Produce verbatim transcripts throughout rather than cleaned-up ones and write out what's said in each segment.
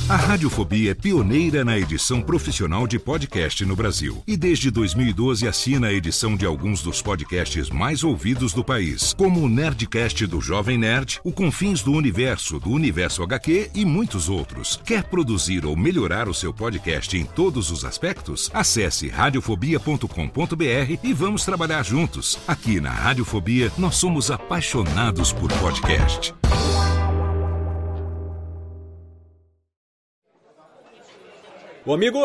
A Radiofobia é pioneira na edição profissional de podcast no Brasil. E desde dois mil e doze assina a edição de alguns dos podcasts mais ouvidos do país, como o Nerdcast do Jovem Nerd, o Confins do Universo, do Universo agá quê e muitos outros. Quer produzir ou melhorar o seu podcast em todos os aspectos? Acesse radiofobia ponto com ponto b r e vamos trabalhar juntos. Aqui na Radiofobia, nós somos apaixonados por podcast. Ô, amigo!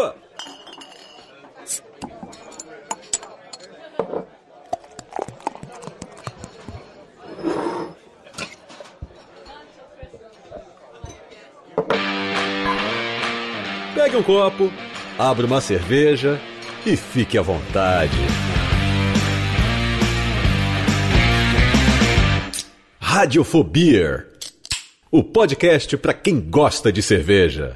Pegue um copo, abra uma cerveja e fique à vontade. Radiofobia, o podcast para quem gosta de cerveja.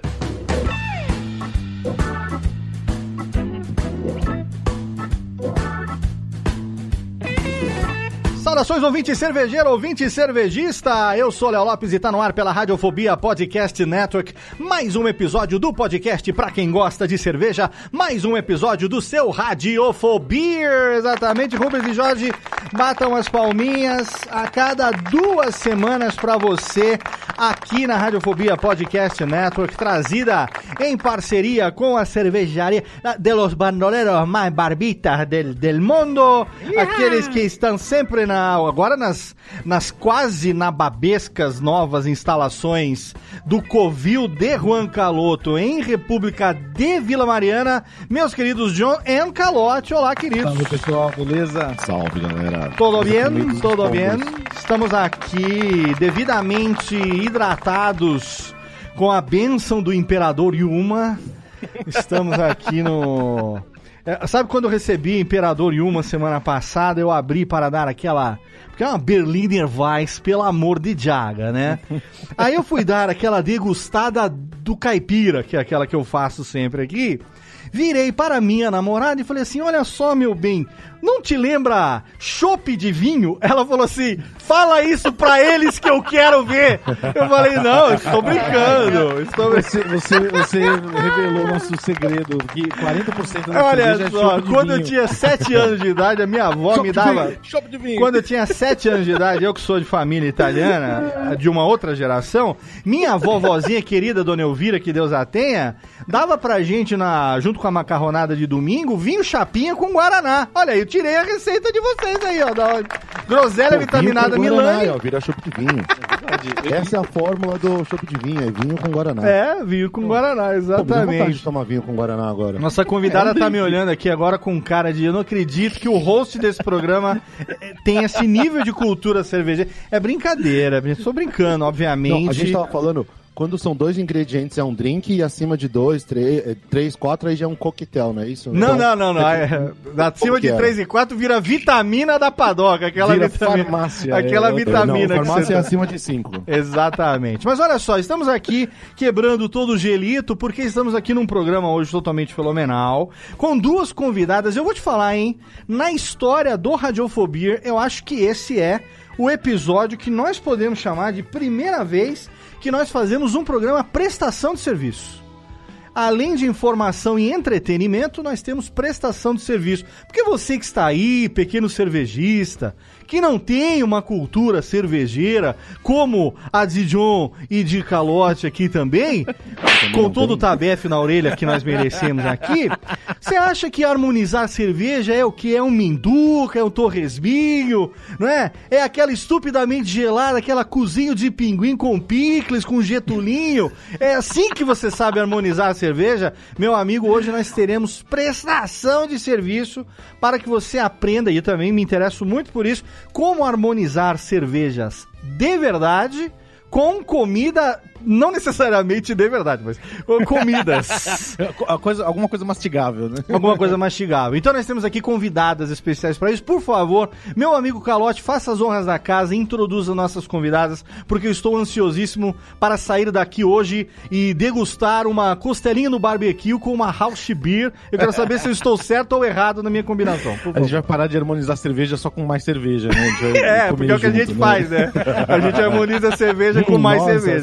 Saudações, ouvinte cervejeiro, ouvinte cervejista, eu sou Léo Lopes e tá no ar pela Radiofobia Podcast Network, mais um episódio do podcast pra quem gosta de cerveja, mais um episódio do seu Radiofobia, exatamente. Rubens e Jorge, batam as palminhas a cada duas semanas pra você, aqui na Radiofobia Podcast Network, trazida em parceria com a cervejaria de los bandoleros mais barbitas del, del mundo, yeah. Aqueles que estão sempre na agora nas, nas quase nababescas novas instalações do Covil de Juan Caloto, em República de Vila Mariana, meus queridos John e Calote. Olá, queridos. Salve, pessoal, beleza? Salve, galera. Tudo bem? Tudo bem? Estamos aqui devidamente hidratados com a bênção do Imperador Yuma. Estamos aqui no... É, sabe quando eu recebi Imperador Yuma semana passada, eu abri para dar aquela... Porque é uma Berliner Weiss, pelo amor de Jaga, né? Aí eu fui dar aquela degustada do caipira, que é aquela que eu faço sempre aqui. Virei para minha namorada e falei assim, olha só, meu bem, não te lembra chopp de vinho? Ela falou assim, fala isso pra eles que eu quero ver. Eu falei, não, estou brincando. Estou brincando. Você, você, você revelou nosso segredo, que quarenta por cento da olha cerveja só, é chopp de quando vinho. eu tinha sete anos de idade, a minha avó Chopp me de dava... vinho, chopp de vinho. Quando eu tinha sete anos de idade, eu que sou de família italiana, de uma outra geração, minha vovozinha querida, Dona Elvira, que Deus a tenha, dava pra gente, na, junto com a macarronada de domingo, vinho chapinha com guaraná. Olha aí, eu tirei a receita de vocês aí, ó, da groselha vitaminada Milani. Ó, vira chopp de vinho. É Essa é a fórmula do chopp de vinho, é vinho com guaraná. É, vinho com guaraná, exatamente. Pô, me dá vontade de tomar vinho com guaraná agora. Nossa convidada é, tá me olhando aqui agora com cara de... Eu não acredito que o host desse programa tem esse nível de cultura cervejeira. É brincadeira, estou brincando, obviamente. Não, a gente tava falando... Quando são dois ingredientes é um drink e acima de dois, três, três quatro aí já é um coquetel, não é isso? Não, então, não, não, não. É, acima de três e quatro vira vitamina da padoca. Aquela vira vitamina. Farmácia. Aquela é, vitamina. Não, farmácia que é você... acima de cinco. Exatamente. Mas olha só, estamos aqui quebrando todo o gelito, porque estamos aqui num programa hoje totalmente fenomenal, com duas convidadas. Eu vou te falar, hein? Na história do Radiofobia, eu acho que esse é o episódio que nós podemos chamar de primeira vez que nós fazemos um programa prestação de serviço. Além de informação e entretenimento, nós temos prestação de serviço. Porque você que está aí, pequeno cervejista, que não tem uma cultura cervejeira, como a de John e de Calote aqui também, com todo o tabefe na orelha que nós merecemos aqui, você acha que harmonizar cerveja é o que? É um minduca, é um torresminho, não é? É aquela estupidamente gelada, aquela cozinho de pinguim com picles, com getulinho? É assim que você sabe harmonizar a cerveja? Meu amigo, hoje nós teremos prestação de serviço para que você aprenda, e eu também me interesso muito por isso, como harmonizar cervejas de verdade com comida, não necessariamente de verdade, mas com comidas. A coisa, alguma coisa mastigável, né? Alguma coisa mastigável. Então nós temos aqui convidadas especiais para isso. Por favor, meu amigo Calote, faça as honras da casa e introduza nossas convidadas, porque eu estou ansiosíssimo para sair daqui hoje e degustar uma costelinha no barbecue com uma house beer. Eu quero saber se eu estou certo ou errado na minha combinação. A gente vai parar de harmonizar cerveja só com mais cerveja, né? É, porque é o que a gente junto, faz, né? A gente harmoniza a cerveja com mais Nossa, cerveja. Essa cerveja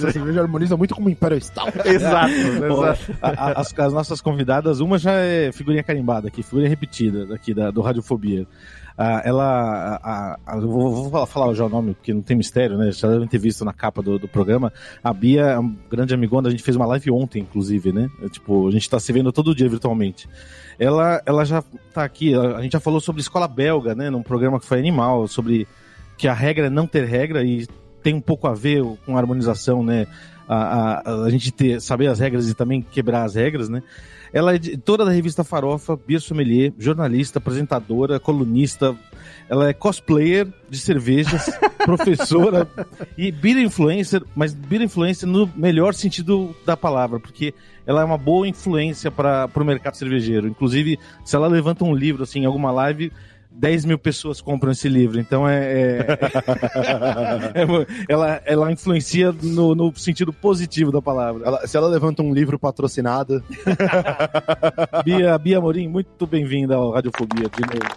harmoniza muito como Imperial Stout. Exato, exato. A- a- As, as nossas convidadas, uma já é figurinha carimbada aqui, figurinha repetida daqui da, do Radiofobia. Ah, ela, a, a, eu vou, vou falar, falar já o nome, porque não tem mistério, né? Já devem ter visto na capa do, do programa. A Bia é uma grande amigona, a gente fez uma live ontem, inclusive, né? É, tipo, a gente tá se vendo todo dia virtualmente. Ela, ela já tá aqui, a, a gente já falou sobre escola belga, né? Num programa que foi animal, sobre que a regra é não ter regra e tem um pouco a ver com a harmonização, né? A, a, a gente ter, saber as regras e também quebrar as regras, né? Ela é editora da revista Farofa, Bia Sommelier, jornalista, apresentadora, colunista. Ela é cosplayer de cervejas, professora e beer influencer, mas beer influencer no melhor sentido da palavra, porque ela é uma boa influência para o mercado cervejeiro. Inclusive, se ela levanta um livro assim, em alguma live, dez mil pessoas compram esse livro, então é, é, é, é ela, ela influencia no, no sentido positivo da palavra. Ela- se ela levanta um livro patrocinado, Bia, Bia Amorim, muito bem-vinda ao Radiofobia de novo.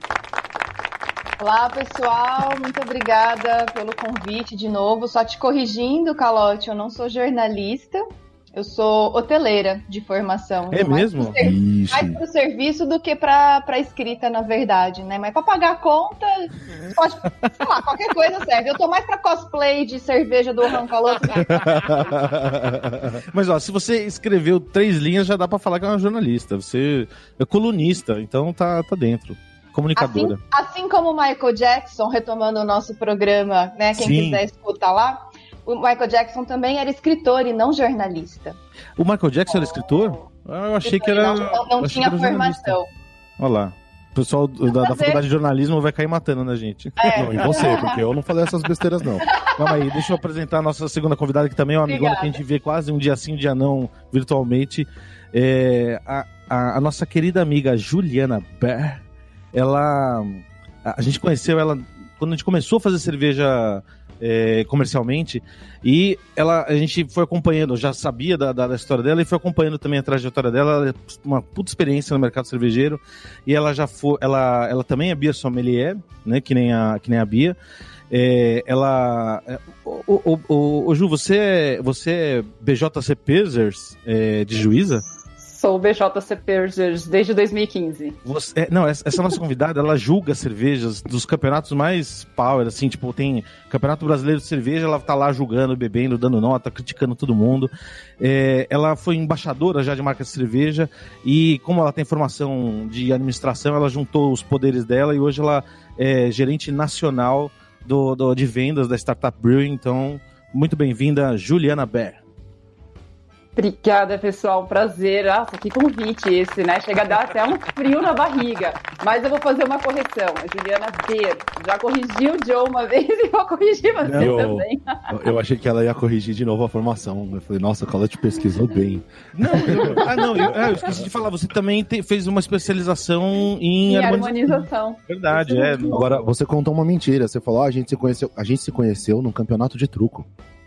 Olá, pessoal. Muito obrigada pelo convite de novo. Só te corrigindo, Calote, eu não sou jornalista. Eu sou hoteleira de formação. É Mais mesmo? pro ser- Ixi. Mais para o serviço do que para a escrita, na verdade, né? Mas para pagar a conta, pode, sei lá, qualquer coisa serve. Eu tô mais para cosplay de cerveja do Rancaloto. Mas ó, se você escreveu três linhas, já dá pra falar que é uma jornalista. Você é colunista, então tá, tá dentro. Comunicadora. Assim, assim como o Michael Jackson, retomando o nosso programa, né? Quem Sim. quiser escutar lá. O Michael Jackson também era escritor e não jornalista. O Michael Jackson era escritor? Ah, eu achei que era. Não, não, não eu achei tinha que era jornalista. formação. Olha lá. O pessoal do- da, da Prazer. faculdade de jornalismo vai cair matando na gente. É. não, em você, porque eu não falei essas besteiras, não. Calma aí, deixa eu apresentar a nossa segunda convidada, que também é uma amigona Obrigada. que a gente vê quase um dia sim, um dia não, virtualmente. É, a, a- a nossa querida amiga Juliana Baer, ela. A, a gente conheceu ela quando a gente começou a fazer cerveja é, comercialmente, e ela, a gente foi acompanhando, já sabia da, da, da história dela e foi acompanhando também a trajetória dela. Ela é uma puta experiência no mercado cervejeiro, e ela já foi, ela, ela também é Beer Sommelier, né, que nem a, que nem a Bia. É, ela. é, O, o, o, o Ju, você é, você é B J C Perzers é, de Juíza? Sou B J C Perzers desde dois mil e quinze. Você, é, não, essa, essa nossa convidada, ela julga cervejas dos campeonatos mais power, assim, tipo, tem Campeonato Brasileiro de Cerveja, ela tá lá julgando, bebendo, dando nota, criticando todo mundo. É, ela foi embaixadora já de marca de cerveja, e como ela tem formação de administração, ela juntou os poderes dela, e hoje ela é gerente nacional do, do, de vendas da Startup Brewing. Então, muito bem-vinda, Juliana Baer. Obrigada, pessoal. Prazer. Nossa, que convite esse, né? Chega a dar até um frio na barriga. Mas eu vou fazer uma correção. A Juliana Baer já corrigiu o Joe uma vez e vou corrigir você Eu- também. Eu, eu achei que ela ia corrigir de novo a formação. Eu falei, nossa, a Colette pesquisou bem. Não, eu, ah, não, eu, ah, eu esqueci de falar, você também te- fez uma especialização em Em harmonização. harmonização. Verdade, é. Agora, você contou uma mentira. Você falou, ah, a gente se conheceu, a gente se conheceu num campeonato de truco.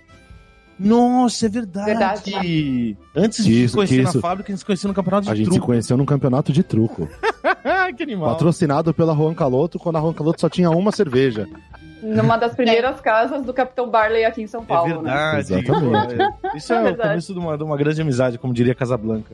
Nossa, é verdade. Verdade. Antes de Que se isso, conhecer que na isso. fábrica, a gente se conheceu no campeonato de A gente truco. se conheceu num campeonato de truco. que animal. Patrocinado pela Juan Caloto, quando a Juan Caloto só tinha uma cerveja. Numa das primeiras casas do Capitão Barley aqui em São É Paulo, né? verdade. Exatamente. É. Isso é, É o verdade. começo de uma, de uma grande amizade, como diria Casablanca.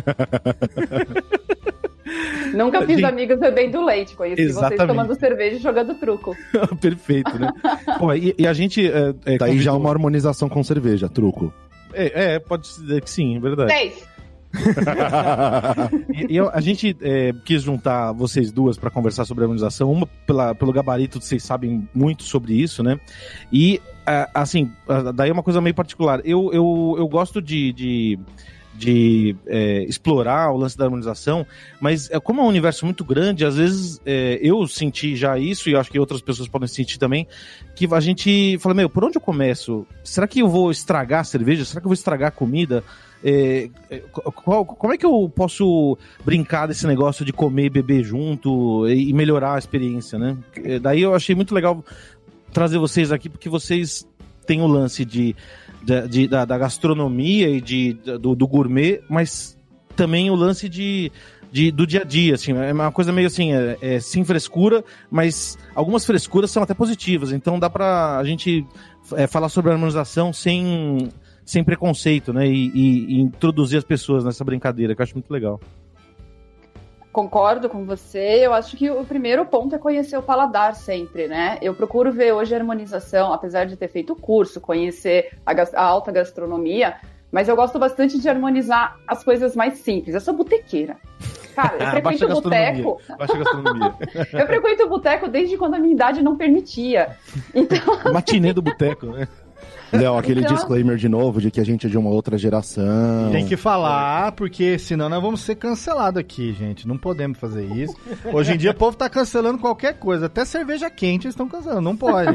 Nunca fiz Gente, amigos bebendo leite. Conheci exatamente. vocês tomando cerveja e jogando truco. Perfeito, né? Pô, e, e a gente... É, é, Daí já convidou- uma harmonização com cerveja, truco. É, é, pode dizer que sim, é verdade. Seis. E, e eu- a gente é, quis juntar vocês duas para conversar sobre a harmonização, uma pela, pelo gabarito, vocês sabem muito sobre isso, né? E, ah, assim, ah, daí é uma coisa meio particular. Eu, eu, eu gosto de, de, de é, explorar o lance da harmonização, mas é, como é um universo muito grande, às vezes é, eu senti já isso, e eu acho que outras pessoas podem sentir também, que a gente fala, meu, por onde eu começo? Será que eu vou estragar a cerveja? Será que eu vou estragar a comida? É, é, qual- como é que eu posso brincar desse negócio de comer e beber junto e, e melhorar a experiência, né? É, daí eu achei muito legal trazer vocês aqui, porque vocês têm o lance de, de- de- da, da gastronomia e de, do, do gourmet, mas também o lance de, de- do dia a dia, assim, é uma coisa meio assim, é, é sem frescura, mas algumas frescuras são até positivas, então dá pra a gente é, falar sobre a harmonização sem... sem preconceito, né? E, e, e introduzir as pessoas nessa brincadeira, que eu acho muito legal. Concordo com você. Eu acho que o primeiro ponto é conhecer o paladar sempre, né? Eu procuro ver hoje a harmonização, apesar de ter feito o curso, conhecer a, a alta gastronomia, mas eu gosto bastante de harmonizar as coisas mais simples. Eu sou botequeira. Cara, eu frequento o boteco. Baixa gastronomia. Eu frequento o boteco desde quando a minha idade não permitia. Então... Matinê do boteco, né? Léo, aquele Então- disclaimer de novo, de que a gente é de uma outra geração. Tem que falar, porque senão nós vamos ser cancelados aqui, gente. Não podemos fazer isso. Hoje em dia o povo tá cancelando qualquer coisa. Até cerveja quente eles estão cancelando. Não pode.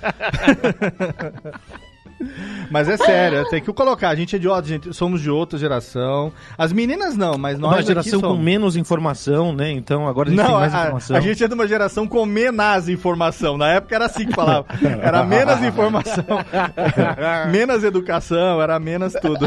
Mas é sério, tem que colocar. A gente é de outra, gente, somos de outra geração. As meninas não, mas nós Uma aqui geração somos. com menos informação, né? Então agora a gente Não, tem mais a, informação. a gente é de uma geração com menos informação. Na época era assim que falava. Era menos informação, menos educação, era menos tudo.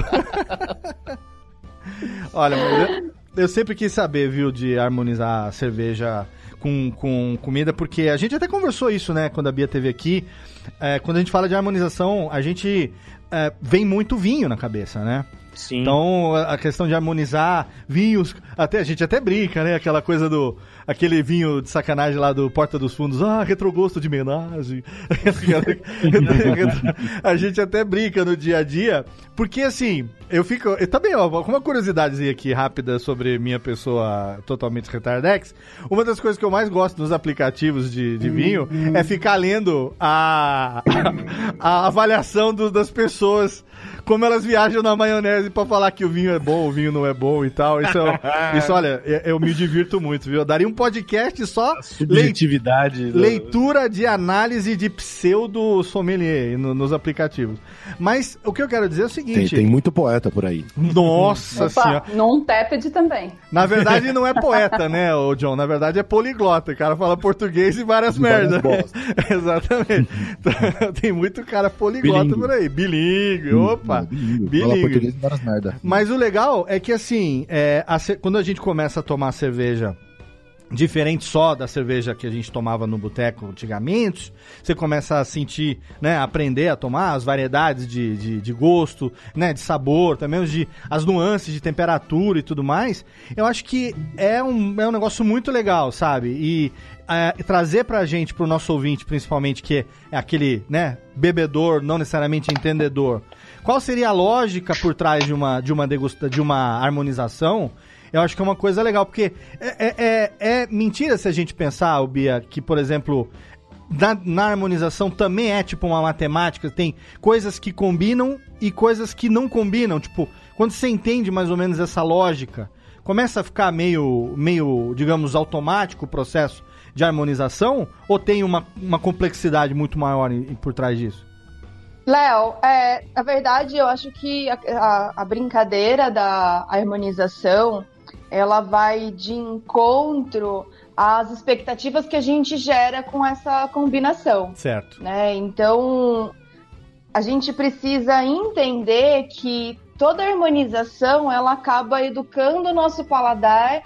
Olha, mas eu, eu sempre quis saber, viu, de harmonizar a cerveja com, com comida, porque a gente até conversou isso, né, quando a Bia esteve aqui. É, quando a gente fala de harmonização, a gente é, vem muito vinho na cabeça, né? Sim. Então, a questão de harmonizar vinhos, até a gente até brinca, né? Aquela coisa do... Aquele vinho de sacanagem lá do Porta dos Fundos. Ah, retrogosto de homenagem. A gente até brinca no dia a dia. Porque, assim, eu fico... Eu também, ó, com uma curiosidadezinha aqui rápida sobre minha pessoa totalmente retardex. Uma das coisas que eu mais gosto nos aplicativos de, de vinho é ficar lendo a, a avaliação do, das pessoas, como elas viajam na maionese pra falar que o vinho é bom, o vinho não é bom e tal. Isso, isso olha, eu, eu me divirto muito, viu? Eu daria um podcast só Subjetividade. do- leitura de análise de pseudo sommelier no- nos aplicativos. Mas o que eu quero dizer é o Tem, seguinte... tem muito poeta por aí. Nossa senhora. Opa, num teped também. Na verdade não é poeta, né, o John? Na verdade é poliglota. O cara fala português e várias E várias merdas. Exatamente. Tem muito cara poliglota Bilíngue. por aí. Bilíngue, opa. Bilíngue. Fala Bilíngue. português e várias merda. Mas o legal é que, assim, é, a ce- quando a gente começa a tomar cerveja diferente só da cerveja que a gente tomava no boteco antigamente, você começa a sentir, né, aprender a tomar as variedades de, de, de gosto, né, de sabor, também os de, as nuances de temperatura e tudo mais. Eu acho que é um, é um negócio muito legal, sabe? E é, trazer pra gente, pro nosso ouvinte, principalmente, que é aquele, né, bebedor, não necessariamente entendedor, qual seria a lógica por trás de uma, de uma, degusta, de uma harmonização? Eu acho que é uma coisa legal, porque é, é, é, é mentira se a gente pensar, ô Bia, que, por exemplo, na, na harmonização também é tipo uma matemática, tem coisas que combinam e coisas que não combinam. Tipo, quando você entende mais ou menos essa lógica, começa a ficar meio, meio digamos, automático o processo de harmonização, ou tem uma, uma complexidade muito maior em, em, por trás disso? Léo, é, na verdade, eu acho que a, a, a brincadeira da harmonização, ela vai de encontro às expectativas que a gente gera com essa combinação, Certo. né? Então, a gente precisa entender que toda harmonização, ela acaba educando o nosso paladar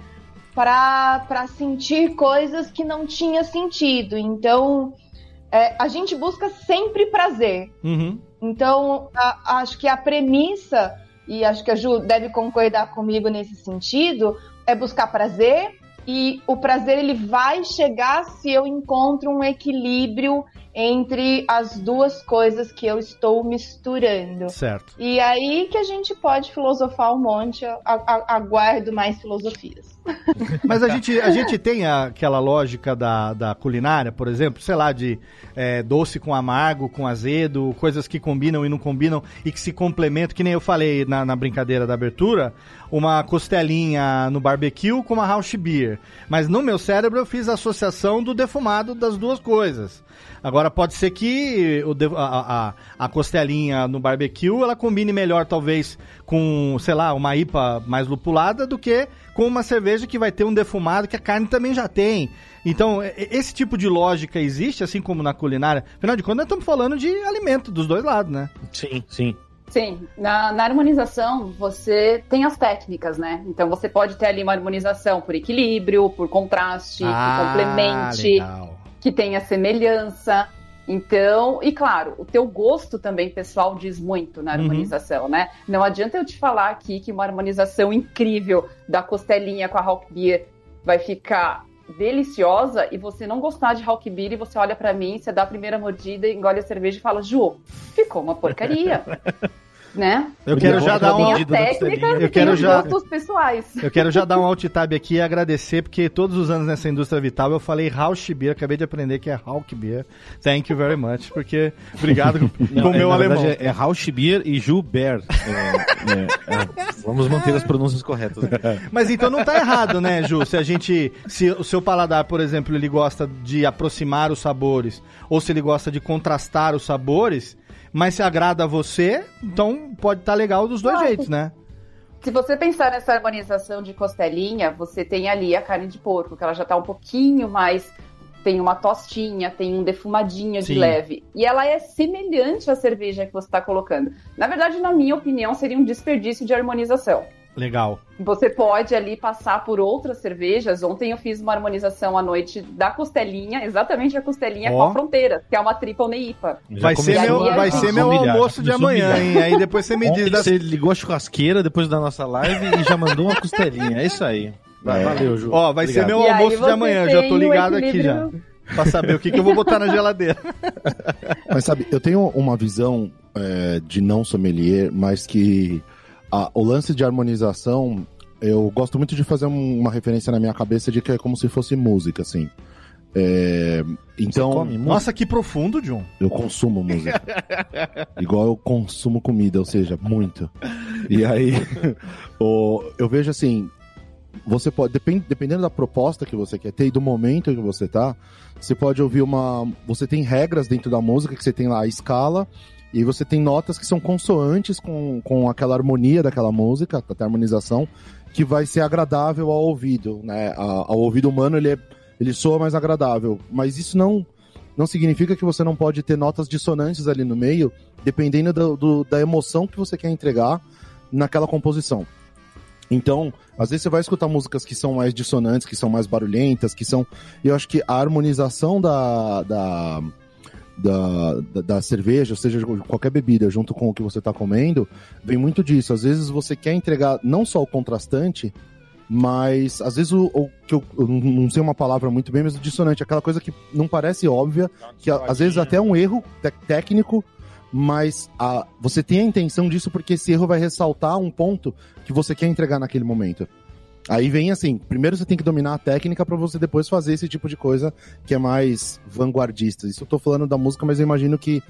para sentir coisas que não tinha sentido. Então, é, a gente busca sempre prazer. Uhum. Então, a, acho que a premissa, e acho que a Ju deve concordar comigo nesse sentido, é buscar prazer, e o prazer ele vai chegar se eu encontro um equilíbrio entre as duas coisas que eu estou misturando. Certo. E aí que a gente pode filosofar um monte, a- a- aguardo mais filosofias. Mas a gente, a gente tem a- aquela lógica da, da culinária, por exemplo, sei lá, de é, doce com amargo, com azedo, coisas que combinam e não combinam e que se complementam, que nem eu falei na, na brincadeira da abertura, uma costelinha no barbecue com uma house beer. Mas no meu cérebro eu fiz a associação do defumado das duas coisas. Agora pode ser que o de- a, a, a costelinha no barbecue ela combine melhor talvez com, sei lá, uma I P A mais lupulada do que com uma cerveja que vai ter um defumado que a carne também já tem. Então, e- esse tipo de lógica existe, assim como na culinária. Afinal de contas, nós estamos falando de alimento dos dois lados, né? Sim, sim. Sim, na, na harmonização você tem as técnicas, né? Então você pode ter ali uma harmonização por equilíbrio, por contraste, que complemente, legal. que tenha semelhança. Então, e claro, o teu gosto também pessoal diz muito na harmonização, uhum. né? Não adianta eu te falar aqui que uma harmonização incrível da costelinha com a Rauch Beer vai ficar deliciosa e você não gostar de Rauch Beer e você olha pra mim, você dá a primeira mordida, engole a cerveja e fala, Ju, ficou uma porcaria. Né? Eu quero já dar um técnica, eu quero já gostos pessoais. Eu quero já dar um alt tab aqui e agradecer, porque todos os anos nessa indústria vital eu falei Rauch Beer, acabei de aprender que é Rauch Beer. Thank you very much, porque obrigado Não, com o é, meu alemão. Verdade, é, é Rauch Beer e Ju Beer. É, é, é, vamos manter as pronúncias corretas. Mas então não tá errado, né, Ju? Se a gente, se o seu paladar, por exemplo, ele gosta de aproximar os sabores, ou se ele gosta de contrastar os sabores, mas se agrada a você, então pode estar tá legal dos dois ah, jeitos, né? Se você pensar nessa harmonização de costelinha, você tem ali a carne de porco, que ela já tá um pouquinho mais... Tem uma tostinha, tem um defumadinho de leve. E ela é semelhante à cerveja que você está colocando. Na verdade, na minha opinião, seria um desperdício de harmonização. Legal. Você pode ali passar por outras cervejas. Ontem eu fiz uma harmonização à noite da costelinha, exatamente a costelinha oh. com a fronteira, que é uma triple neipa. Vai ser meu, vai ser meu almoço de amanhã, hein? Aí depois você me diz... Da... Você ligou a churrasqueira depois da nossa live e já mandou uma costelinha. É isso aí. Vai, é. Valeu, Ju. Ó, vai Obrigado. ser meu almoço de amanhã. Eu já tô ligado aqui já. Pra saber o que, que eu vou botar na geladeira. Mas sabe, eu tenho uma visão é, de não sommelier, mas que a, o lance de harmonização, eu gosto muito de fazer um, uma referência na minha cabeça de que é como se fosse música, assim. É, então, come, nossa, que profundo, John. Eu consumo música. Igual eu consumo comida, ou seja, muito. E aí, o, eu vejo assim, você pode, depend, dependendo da proposta que você quer ter e do momento que você tá, você pode ouvir uma... Você tem regras dentro da música, que você tem lá a escala, e você tem notas que são consoantes com, com aquela harmonia daquela música, até a harmonização, que vai ser agradável ao ouvido, né? A, ao ouvido humano, ele, é, ele soa mais agradável. Mas isso não, não significa que você não pode ter notas dissonantes ali no meio, dependendo do, do, da emoção que você quer entregar naquela composição. Então, às vezes você vai escutar músicas que são mais dissonantes, que são mais barulhentas, que são... Eu acho que a harmonização da, da, da, da, da cerveja, ou seja, qualquer bebida, junto com o que você está comendo, vem muito disso. Às vezes você quer entregar não só o contrastante, mas às vezes o, o que eu, eu não sei uma palavra muito bem, mas o dissonante, aquela coisa que não parece óbvia, que às vezes até é um erro te- técnico, mas a, você tem a intenção disso porque esse erro vai ressaltar um ponto que você quer entregar naquele momento. Aí vem assim, primeiro você tem que dominar a técnica para você depois fazer esse tipo de coisa que é mais vanguardista. Isso eu tô falando da música, mas eu imagino que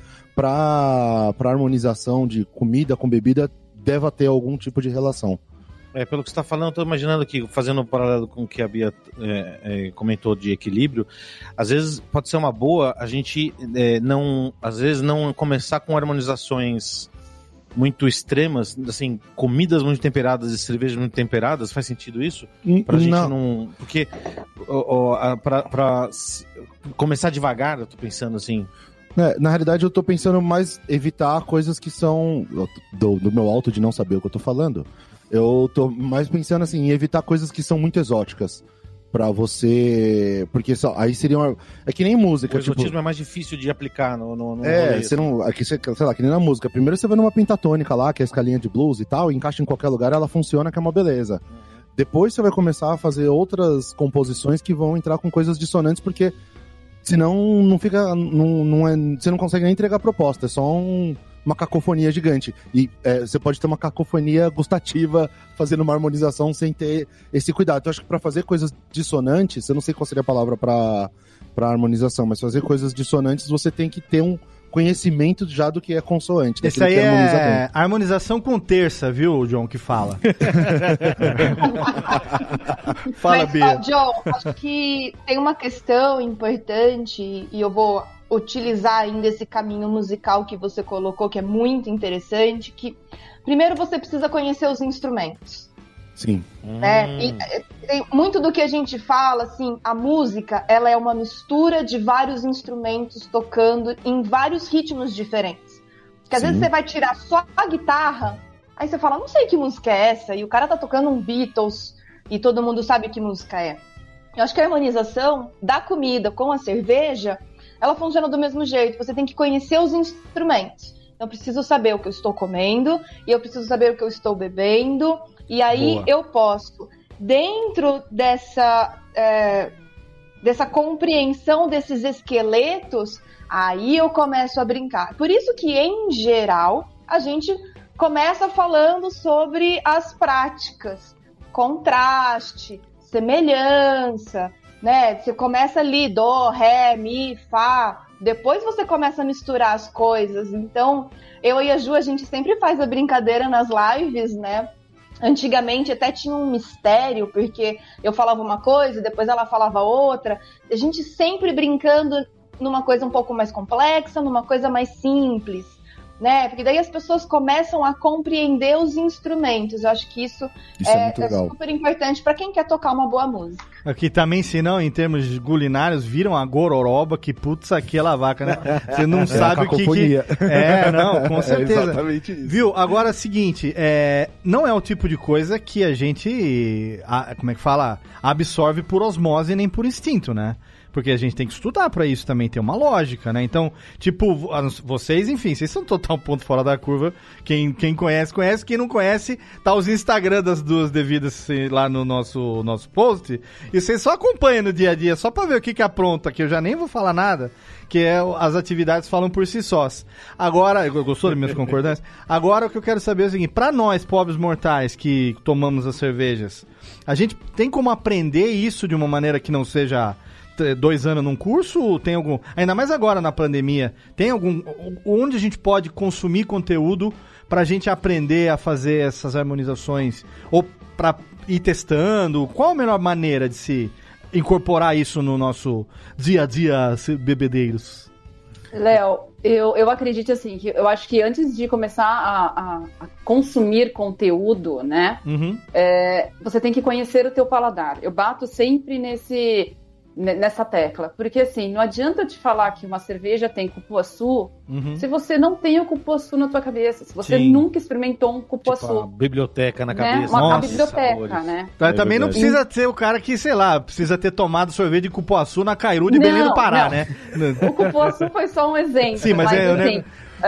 pra, pra harmonização de comida com bebida deva ter algum tipo de relação. É, pelo que você está falando, eu estou imaginando que, fazendo um paralelo com o que a Bia é, é, comentou de equilíbrio, às vezes pode ser uma boa a gente é, não, às vezes não começar com harmonizações muito extremas, assim, comidas muito temperadas e cervejas muito temperadas, faz sentido isso? Pra não. gente não... Porque para começar devagar, eu tô pensando assim... É, na realidade eu tô pensando mais evitar coisas que são do, do meu alto de não saber o que eu tô falando. Eu tô mais pensando assim, em evitar coisas que são muito exóticas pra você... Porque só, aí seria uma... É que nem música. O exotismo tipo... é mais difícil de aplicar no, no, no É, rolê. você não... Aqui, sei lá, que nem na música. Primeiro você vai numa pentatônica lá, que é a escalinha de blues e tal, e encaixa em qualquer lugar, ela funciona, que é uma beleza. Uhum. Depois você vai começar a fazer outras composições que vão entrar com coisas dissonantes, porque senão não fica... Não, não é, você não consegue nem entregar a proposta, é só um... uma cacofonia gigante. E é, você pode ter uma cacofonia gustativa fazendo uma harmonização sem ter esse cuidado. Então, acho que para fazer coisas dissonantes, eu não sei qual seria a palavra para para harmonização, mas fazer coisas dissonantes você tem que ter um conhecimento já do que é consoante. Esse aí é harmonização com terça, viu, John, que fala. Fala, mas, Bia. Ó, John, acho que tem uma questão importante e eu vou utilizar ainda esse caminho musical que você colocou, que é muito interessante, que primeiro você precisa conhecer os instrumentos. Sim. Né? Hum. E tem muito do que a gente fala, assim, a música, ela é uma mistura de vários instrumentos tocando em vários ritmos diferentes. Porque às Sim. vezes você vai tirar só a guitarra, aí você fala, não sei que música é essa, e o cara tá tocando um Beatles, e todo mundo sabe que música é. Eu acho que a harmonização da comida com a cerveja ela funciona do mesmo jeito. Você tem que conhecer os instrumentos. Então, eu preciso saber o que eu estou comendo, e eu preciso saber o que eu estou bebendo, e aí Boa. eu posso, dentro dessa, é, dessa compreensão desses esqueletos, aí eu começo a brincar. Por isso que, em geral, a gente começa falando sobre as práticas, contraste, semelhança, né? Você começa ali, dó, ré, mi, fá, depois você começa a misturar as coisas. Então, eu e a Ju, a gente sempre faz a brincadeira nas lives, né? Antigamente até tinha um mistério, porque eu falava uma coisa, depois ela falava outra. A gente sempre brincando numa coisa um pouco mais complexa, numa coisa mais simples, né? Porque daí as pessoas começam a compreender os instrumentos. Eu acho que isso, isso é, é, é super importante para quem quer tocar uma boa música. Aqui também, se não, em termos culinários, viram a gororoba, que putz, aquela vaca, né? Você não é sabe o que, que... É, não, com certeza. É exatamente isso. Viu? Agora, é o seguinte, é... não é o tipo de coisa que a gente, como é que fala, absorve por osmose nem por instinto, né? Porque a gente tem que estudar pra isso também, tem uma lógica, né? Então, tipo, vocês, enfim, vocês são total ponto fora da curva. Quem, quem conhece, conhece. Quem não conhece, tá os Instagram das duas devidas lá no nosso, nosso post. E vocês só acompanham no dia a dia, só pra ver o que que apronta, que eu já nem vou falar nada, que é as atividades falam por si sós. Agora, gostou das minhas concordâncias? Agora o que eu quero saber é o seguinte, pra nós, pobres mortais, que tomamos as cervejas, a gente tem como aprender isso de uma maneira que não seja... dois anos num curso? Tem algum... Ainda mais agora na pandemia. Tem algum... Onde a gente pode consumir conteúdo pra gente aprender a fazer essas harmonizações? Ou pra ir testando? Qual a melhor maneira de se incorporar isso no nosso dia a dia, bebedeiros? Léo, eu, eu acredito assim, que eu acho que antes de começar a, a, a consumir conteúdo, né? Uhum. É, você tem que conhecer o teu paladar. Eu bato sempre nesse... nessa tecla, porque assim, não adianta eu te falar que uma cerveja tem cupuaçu, uhum. se você não tem o cupuaçu na tua cabeça, se você Sim. nunca experimentou um cupuaçu. Tipo, a biblioteca na né? cabeça. Uma, Nossa, a biblioteca, sabores. né? Então, também não precisa ser o cara que, sei lá, precisa ter tomado sorvete de cupuaçu na Cairu de não, Belém do Pará, não. né? O cupuaçu foi só um exemplo. Sim, mas, mas é, assim, né?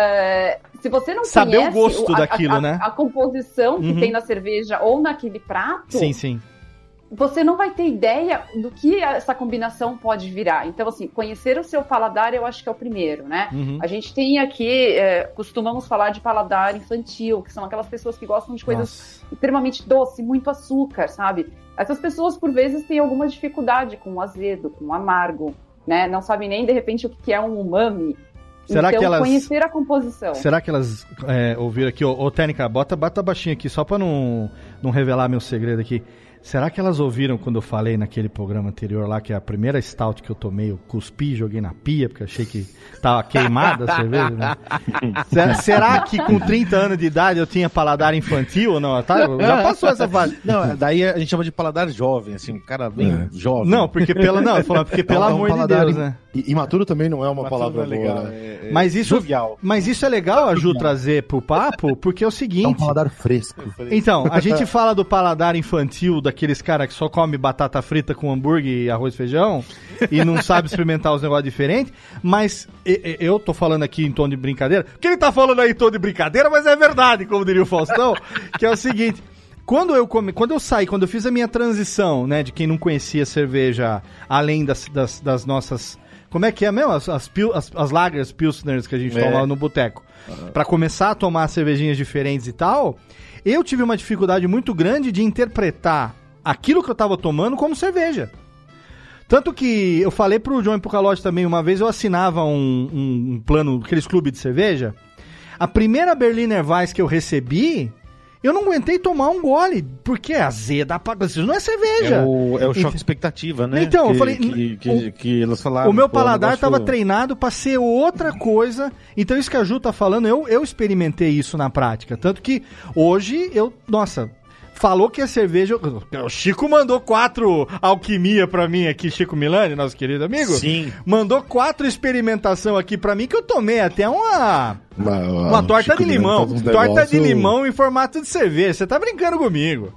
é, se você não saber conhece o gosto a, daquilo, a, né? A, a composição que uhum. tem na cerveja ou naquele prato... Sim, sim. Você não vai ter ideia do que essa combinação pode virar. Então, assim, conhecer o seu paladar eu acho que é o primeiro, né? Uhum. A gente tem aqui, é, costumamos falar de paladar infantil, que são aquelas pessoas que gostam de coisas Nossa. extremamente doces, muito açúcar, sabe? Essas pessoas, por vezes, têm alguma dificuldade com o azedo, com o amargo, né? Não sabem nem, de repente, o que é um umami. Será então, que elas, conhecer a composição. Será que elas é, ouviram aqui? Ô, ô Técnica, bota, bota baixinho aqui, só pra não, não revelar meu segredo aqui. Será que elas ouviram quando eu falei naquele programa anterior lá, que a primeira stout que eu tomei, eu cuspi e joguei na pia, porque achei que tava queimada a cerveja, né? será, será que com trinta anos de idade eu tinha paladar infantil ou não? Tá, já passou essa fase. Não, daí a gente chama de paladar jovem, assim, um cara bem é. jovem. Não, porque pela, não, falando, porque pelo é um, amor é um de Deus, né? Imaturo também não é uma Imaturo palavra é legal, boa, né? é, é mas, isso, mas isso é legal a Ju trazer pro papo, porque é o seguinte... É um paladar fresco. Então, a gente fala do paladar infantil, daqueles caras que só come batata frita com hambúrguer e arroz e feijão, e não sabe experimentar os negócios diferentes, mas eu tô falando aqui em tom de brincadeira, que ele tá falando aí em tom de brincadeira, mas é verdade, como diria o Faustão, que é o seguinte... Quando eu, come, quando eu saí, quando eu fiz a minha transição, né, de quem não conhecia cerveja, além das, das, das nossas... Como é que é mesmo? As, as, as, as lagers, pilsners que a gente é. tomava no boteco. Uhum. Pra começar a tomar cervejinhas diferentes e tal, eu tive uma dificuldade muito grande de interpretar aquilo que eu tava tomando como cerveja. Tanto que eu falei pro John e pro Calote também, uma vez eu assinava um, um, um plano, aqueles clubes de cerveja. A primeira Berliner Weiss que eu recebi... Eu não aguentei tomar um gole, porque é azeda, isso não é cerveja. É o, é o choque de expectativa, né? Então, que, eu falei... Que, que, o, que elas falaram. O meu paladar estava negócio... treinado para ser outra coisa. Então, isso que a Ju tá falando, eu, eu experimentei isso na prática. Tanto que hoje eu... Nossa... Falou que a cerveja... O Chico mandou quatro alquimia pra mim aqui, Chico Milani, nosso querido amigo. Sim. Mandou quatro experimentação aqui pra mim, que eu tomei até uma... Uma, uma torta Chico de limão. Torta negócio... de limão em formato de cerveja. Você tá brincando comigo.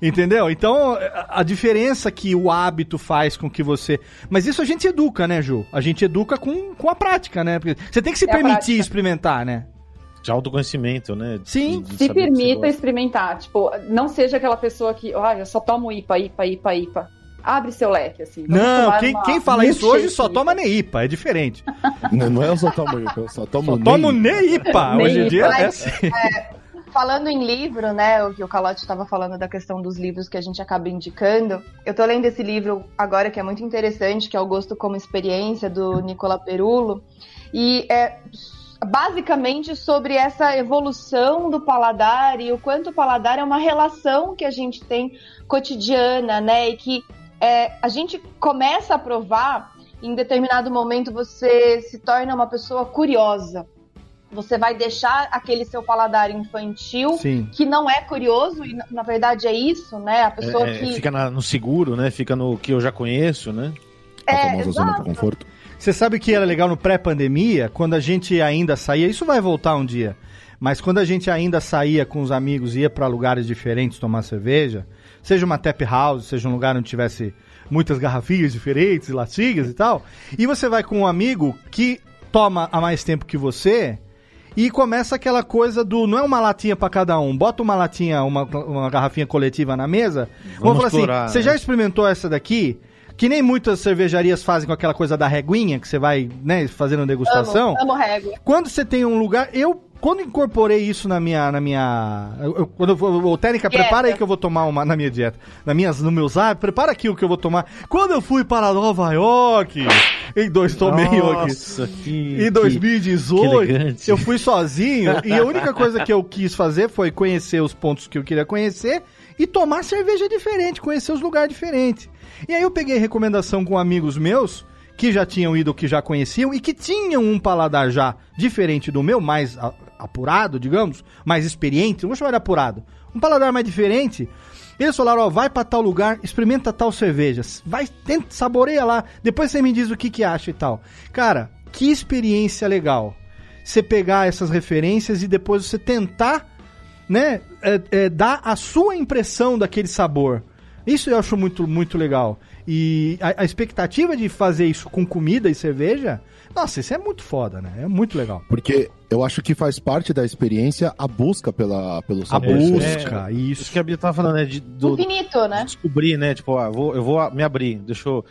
Entendeu? Então, a, a diferença que o hábito faz com que você... Mas isso a gente educa, né, Ju? A gente educa com, com a prática, né? Porque você tem que se É a permitir prática. experimentar, né? De autoconhecimento, né? De- Sim. de Se saber o que você permita gosta. experimentar. Tipo, não seja aquela pessoa que, ah, eu só tomo I P A, I P A, I P A, I P A. Abre seu leque, assim. Vamos Não, tomar quem, uma quem fala isso hoje só milkshake. toma Neipa, é diferente. Não, não é eu só tomo isso, eu só tomo Só nem. tomo Neipa. Hoje em dia Neipa. é assim. Falando em livro, né, o que o Calote estava falando da questão dos livros que a gente acaba indicando, eu tô lendo esse livro agora que é muito interessante, que é O Gosto como Experiência, do Nicola Perulo, e é basicamente sobre essa evolução do paladar e o quanto o paladar é uma relação que a gente tem cotidiana, né, e que é, a gente começa a provar, em determinado momento você se torna uma pessoa curiosa. Você vai deixar aquele seu paladar infantil, Sim. que não é curioso, e na, na verdade é isso, né? A pessoa É, é, que... Fica na- no seguro, né? Fica no que eu já conheço, né? A É, famosa zona exato. de conforto. Você sabe que era legal no pré-pandemia, quando a gente ainda saía, isso vai voltar um dia, mas quando a gente ainda saía com os amigos e ia para lugares diferentes tomar cerveja, seja uma tap house, seja um lugar onde tivesse muitas garrafinhas diferentes, latinhas e tal, e você vai com um amigo que toma há mais tempo que você e começa aquela coisa do, não é uma latinha para cada um, bota uma latinha, uma, uma garrafinha coletiva na mesa, vamos, Vamos falar explorar, assim, você né? já experimentou essa daqui? Que nem muitas cervejarias fazem com aquela coisa da reguinha, que você vai, né, fazendo degustação. Amo, amo régua. Quando você tem um lugar, eu quando incorporei isso na minha, na minha, eu, eu- quando eu vou, ô, Técnica, Dieta. prepara aí que eu vou tomar uma na minha dieta, na minhas, no meus hábitos, prepara aqui o que eu vou tomar. Quando eu fui para Nova York, em dois tomei aqui. Nossa, que... Em dois mil e dezoito, que elegante. eu fui sozinho e a única coisa que eu quis fazer foi conhecer os pontos que eu queria conhecer e tomar cerveja diferente, conhecer os lugares diferentes. E aí eu peguei recomendação com amigos meus que já tinham ido, que já conheciam e que tinham um paladar já diferente do meu, mais a- apurado, digamos, mais experiente, não vou chamar de apurado, um paladar mais diferente. Eles falaram, ó, vai pra tal lugar, experimenta tal cervejas, vai, tenta, saboreia lá, depois você me diz o que que acha e tal. Cara, que experiência legal. Você pegar essas referências e depois você tentar, né, é, é, dar a sua impressão daquele sabor. Isso eu acho muito, muito legal. E a, a expectativa de fazer isso com comida e cerveja, nossa, isso é muito foda, né? É muito legal. Porque eu acho que faz parte da experiência a busca pela, pelo A sabor. busca, Isso isso. que a Bia tava falando, né? De, do, Infinito, né? descobrir, né? Tipo, ah, vou, eu vou me abrir, deixa eu...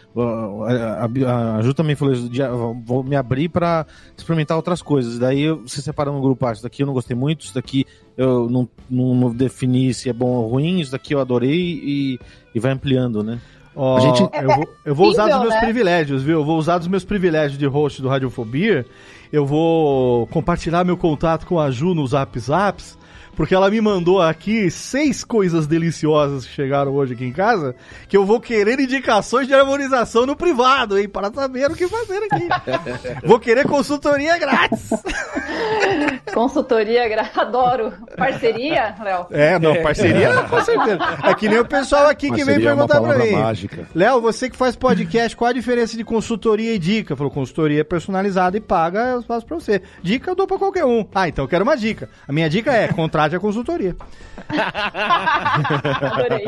A, a, a Ju também falou isso, de, ah, vou me abrir pra experimentar outras coisas. Daí eu- você separa no grupo, ah, isso daqui eu não gostei muito, isso daqui eu não, não defini se é bom ou ruim, isso daqui eu adorei e, e vai ampliando, né? Ó, A gente- eu vou, eu vou usar dos possível, meus né? privilégios, viu? Eu vou usar dos meus privilégios de host do Radiofobia. Eu vou compartilhar meu contato com a Ju no Zap Zaps, porque ela me mandou aqui seis coisas deliciosas que chegaram hoje aqui em casa, que eu vou querer indicações de harmonização no privado, hein? Para saber o que fazer aqui. Vou querer consultoria grátis. Consultoria, gra- adoro. Parceria, Léo? É, não, parceria com certeza. É que nem o pessoal aqui Mas que vem seria uma perguntar pra palavra mim. mágica. Léo, você que faz podcast, qual a diferença de consultoria e dica? Falou, consultoria é personalizada e paga, eu faço pra você. Dica eu dou pra qualquer um. Ah, então eu quero uma dica. A minha dica é, contrate a consultoria. Adorei.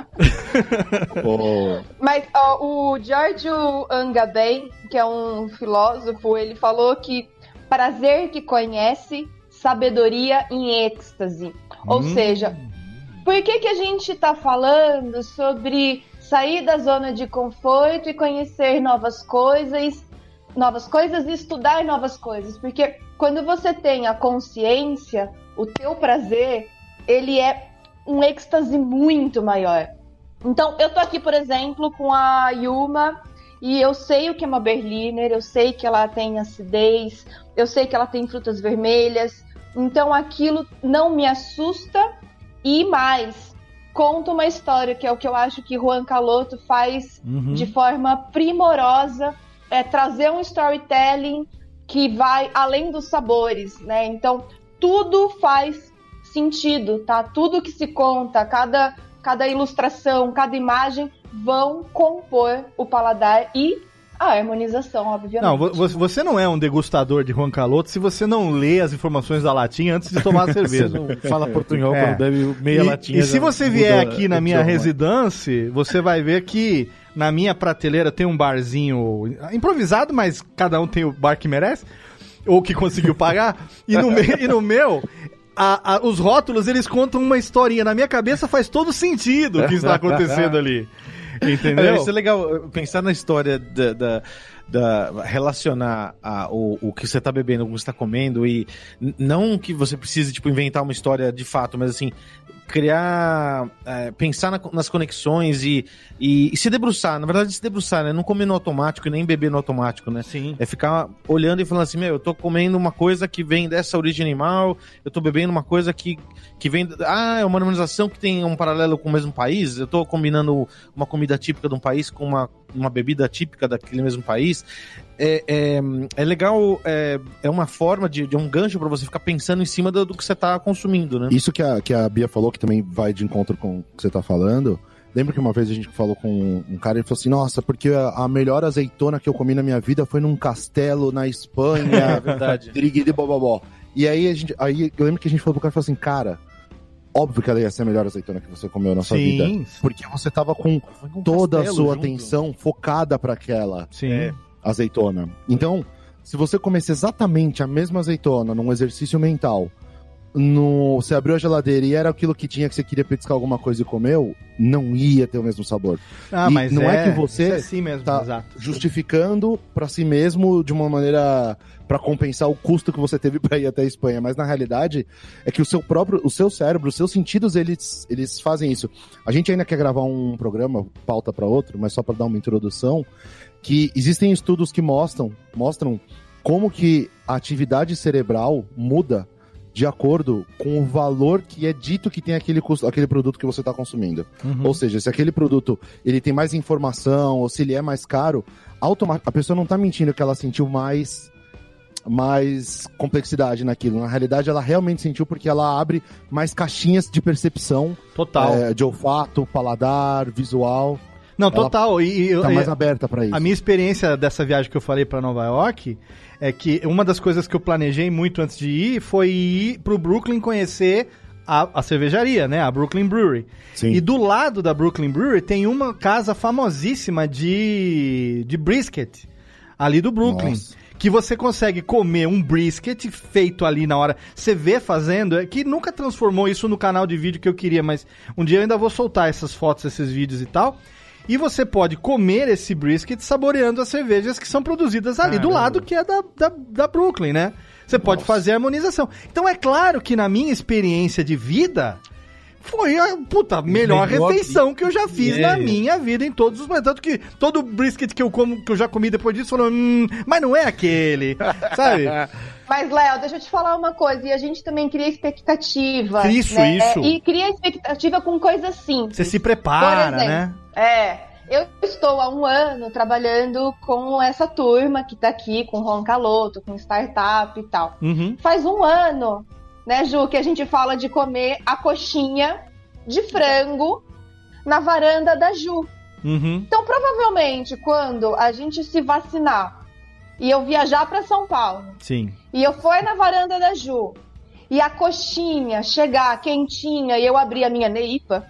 Ô, Mas ó, o Giorgio Agamben, que é um filósofo, ele falou que prazer que conhece, sabedoria em êxtase. Ou Hum. seja, por que que a gente tá falando sobre sair da zona de conforto e conhecer novas coisas, novas coisas e estudar novas coisas? Porque quando você tem a consciência, o teu prazer, ele é um êxtase muito maior. Então, eu tô aqui, por exemplo, com a Yuma, e eu sei o que é uma Berliner, eu sei que ela tem acidez, eu sei que ela tem frutas vermelhas, então aquilo não me assusta, e mais, conta uma história, que é o que eu acho que Juan Caloto faz Uhum. de forma primorosa, é trazer um storytelling que vai além dos sabores, né? Então, tudo faz sentido, tá? Tudo que se conta, cada, cada ilustração, cada imagem vão compor o paladar e A harmonização, obviamente. Não, vo- você não é um degustador de Juan Caloto se você não lê as informações da latinha antes de tomar a cerveja. Você não fala portunhol É. quando bebe meia E, latinha. e se já você muda vier aqui na o minha idioma. residência, você vai ver que na minha prateleira tem um barzinho improvisado, mas cada um tem o bar que merece, ou que conseguiu pagar, e no, me, e no meu... A, a, os rótulos, eles contam uma historinha. Na minha cabeça faz todo sentido o que está acontecendo ali. Entendeu? É, isso é legal, pensar na história da... da... Da, relacionar a, o, o que você está bebendo com o que você está comendo e n- não que você precise tipo, inventar uma história de fato, mas assim, criar, é, pensar na, nas conexões e, e, e se debruçar, na verdade se debruçar, né? Não comer no automático e nem beber no automático, né? Sim. É ficar olhando e falando assim, meu, eu tô comendo uma coisa que vem dessa origem animal, eu tô bebendo uma coisa que, que vem, ah, é uma harmonização que tem um paralelo com o mesmo país, eu tô combinando uma comida típica de um país com uma, uma bebida típica daquele mesmo país. É, é, é legal, é, é uma forma de, de um gancho para você ficar pensando em cima do, do que você tá consumindo, né? Isso que a, que a Bia falou, que também vai de encontro com o que você tá falando. Lembra que uma vez a gente falou com um cara e falou assim, nossa, porque a, a melhor azeitona que eu comi na minha vida foi num castelo na Espanha. É verdade. Diriguidi bobobó. E aí, a gente, aí eu lembro que a gente falou pro cara e falou assim, cara, óbvio que ela ia ser a melhor azeitona que você comeu na sua Sim. vida. Porque você tava com Um toda a castelo sua junto. atenção focada para aquela Sim. É. azeitona. Então, se você comesse exatamente a mesma azeitona num exercício mental, no, você abriu a geladeira e era aquilo que tinha que você queria petiscar alguma coisa e comeu, não ia ter o mesmo sabor. Ah, E mas não é que você isso é assim mesmo, tá exato. Justificando para si mesmo de uma maneira para compensar o custo que você teve para ir até a Espanha, mas na realidade é que o seu próprio, o seu cérebro, os seus sentidos, eles, eles fazem isso. A gente ainda quer gravar um programa, pauta para outro, mas só para dar uma introdução, que existem estudos que mostram, mostram como que a atividade cerebral muda de acordo com o valor que é dito que tem aquele, custo, aquele produto que você está consumindo. Uhum. Ou seja, se aquele produto ele tem mais informação ou se ele é mais caro, automa- a pessoa não está mentindo que ela sentiu mais, mais complexidade naquilo. Na realidade, ela realmente sentiu porque ela abre mais caixinhas de percepção, Total. é, de olfato, paladar, visual. Não, ela total. E, e- Está e- mais aberta para isso. a minha experiência dessa viagem que eu falei pra Nova York é que uma das coisas que eu planejei muito antes de ir foi ir pro Brooklyn conhecer a, a cervejaria, né? A Brooklyn Brewery. Sim. E do lado da Brooklyn Brewery tem uma casa famosíssima de, de brisket ali do Brooklyn. Nossa. Que você consegue comer um brisket feito ali na hora. Você vê fazendo, é que nunca transformou isso no canal de vídeo que eu queria, mas um dia eu ainda vou soltar essas fotos, esses vídeos e tal. E você pode comer esse brisket saboreando as cervejas que são produzidas ali do Caramba. lado, que é da, da, da Brooklyn, né? Você pode fazer a harmonização. Então é claro que na minha experiência de vida, foi a puta, melhor Melhor refeição que eu já fiz É. na minha vida em todos os momentos. Tanto que todo brisket que eu como, que eu já comi depois disso, falou, hum, mas não é aquele, sabe? Mas, Léo, deixa eu te falar uma coisa. E a gente também cria expectativa. Isso, né? isso. E cria expectativa com coisas simples. Você se prepara, Por exemplo, né? É, eu estou há um ano trabalhando com essa turma que tá aqui, com Juan Caloto, com startup e tal. Uhum. Faz um ano, né, Ju, que a gente fala de comer a coxinha de frango na varanda da Ju. Uhum. Então, provavelmente, quando a gente se vacinar e eu viajar para São Paulo, Sim. e eu for na varanda da Ju, e a coxinha chegar quentinha e eu abrir a minha neipa,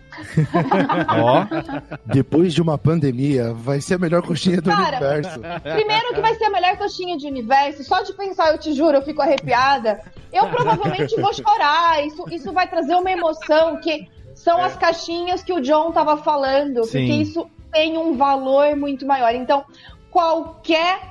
Ó. Depois de uma pandemia, vai ser a melhor coxinha do Cara, universo. primeiro que vai ser a melhor coxinha de universo, só de pensar, eu te juro, eu fico arrepiada. Eu provavelmente vou chorar, isso, isso vai trazer uma emoção, que são as caixinhas que o John tava falando, Sim. porque isso tem um valor muito maior. Então, qualquer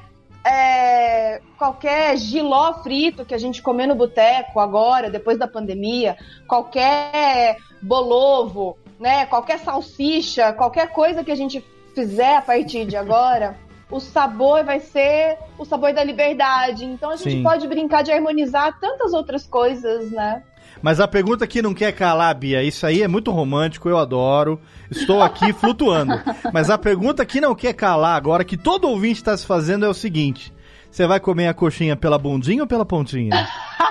é, qualquer giló frito que a gente comer no boteco agora, depois da pandemia, qualquer bolovo, né, qualquer salsicha, qualquer coisa que a gente fizer a partir de agora, o sabor vai ser o sabor da liberdade. Então a gente Sim. pode brincar de harmonizar tantas outras coisas, né? Mas a pergunta que não quer calar, Bia, isso aí é muito romântico, eu adoro. Estou aqui flutuando. Mas a pergunta que não quer calar agora, que todo ouvinte está se fazendo, é o seguinte: você vai comer a coxinha pela bundinha ou pela pontinha?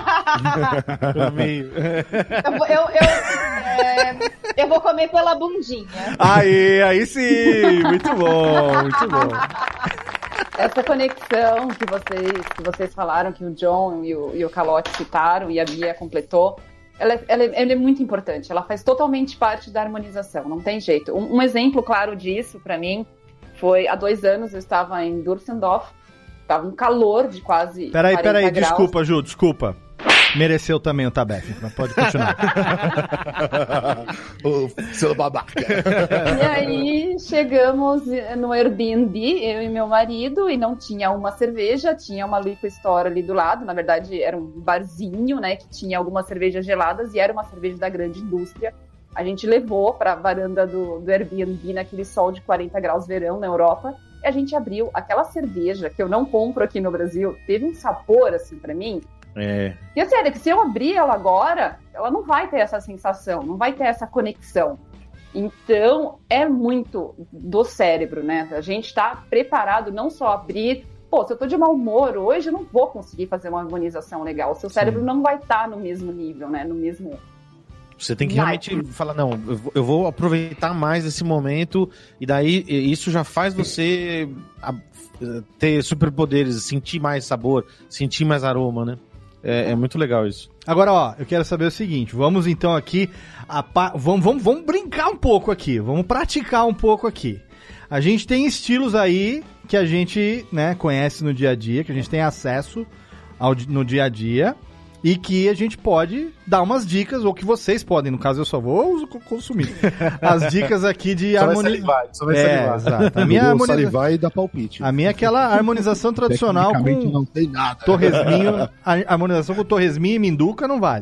Pelo meio. Eu, vou- eu, eu, é, eu vou comer pela bundinha. Aí, aí sim! Muito bom, muito bom. essa conexão que vocês, que vocês falaram, que o John e o, e o Calote citaram e a Bia completou, ela, é- ela, é- ela é muito importante. Ela faz totalmente parte da harmonização, não tem jeito. Um, um exemplo claro disso, pra mim, foi há dois anos eu estava em Düsseldorf, estava um calor de quase Peraí, quarenta peraí, graus. desculpa, Ju, desculpa. Mereceu também o Tabef, mas pode continuar. Ô, seu babaca. E aí chegamos no Airbnb, eu e meu marido, e não tinha uma cerveja, tinha uma liquor store ali do lado. Na verdade, era um barzinho, né, que tinha algumas cervejas geladas e era uma cerveja da grande indústria. A gente levou para a varanda do, do Airbnb naquele sol de quarenta graus verão na Europa. E a gente abriu aquela cerveja que eu não compro aqui no Brasil. Teve um sabor, assim, para mim. É. E é sério, que se eu abrir ela agora, ela não vai ter essa sensação, não vai ter essa conexão. Então, é muito do cérebro, né? A gente tá preparado não só abrir... Pô, se eu tô de mau humor hoje, eu não vou conseguir fazer uma harmonização legal. O seu cérebro não vai estar no mesmo nível, né? No mesmo... Você tem que Vai. realmente falar, não, eu vou- eu vou aproveitar mais esse momento, e daí e- isso já faz você a- ter superpoderes, sentir mais sabor, sentir mais aroma, né? É, é muito legal isso. Agora, ó, eu quero saber o seguinte, vamos então aqui, a pa- vamos, vamos, vamos brincar um pouco aqui, vamos praticar um pouco aqui. A gente tem estilos aí que a gente, né, conhece no dia a dia, que a gente tem acesso ao, di- no dia a dia, e que a gente pode dar umas dicas, ou que vocês podem, no caso eu só vou uso- consumir, as dicas aqui de harmonização. só vai É, salivar. exato. A minha, Minha harmoniza... salivar e dá palpite. a minha é aquela harmonização tradicional Tecnicamente com não tem nada. torresminho, a harmonização com torresminho e minduca não vale.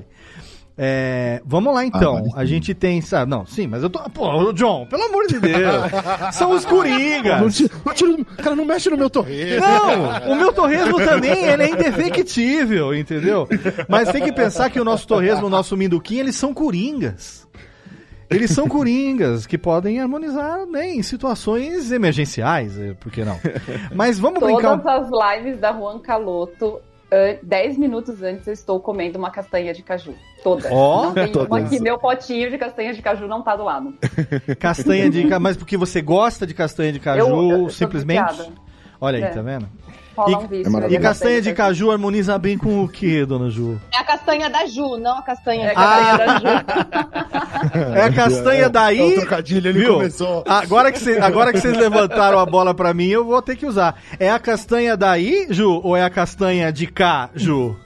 É, vamos lá então, Ah, vale sim. a gente tem, sabe, não, sim, mas eu tô, pô, John, pelo amor de Deus, são os coringas. Não tira, não tira, cara, não mexe no meu torresmo. Não, o meu torresmo também, ele é indefectível, entendeu? Mas tem que pensar que o nosso torresmo, o nosso minduquinho, eles são coringas. Eles são coringas que podem harmonizar, né, em situações emergenciais, eh, por que não? Mas vamos brincar. Todas as lives da Juan Caloto, dez minutos antes eu estou comendo uma castanha de caju. Todas. Ó, não tem todas. uma aqui, meu potinho de castanha de caju não tá do lado. Castanha de caju, mas porque você gosta de castanha de caju, Eu- eu- eu sou simplesmente? viciada. Olha aí, É. tá vendo? Rola E- um vício, é maravilhoso. né, E castanha de caju harmoniza bem com o que, dona Ju? É a castanha da Ju, não a castanha É da castanha da Ju. É a castanha É o daí. trocadilho, ele viu? começou. Agora que, cê- agora que vocês levantaram a bola pra mim, eu vou ter que usar. É a castanha daí, Ju, ou é a castanha de cá, Ju?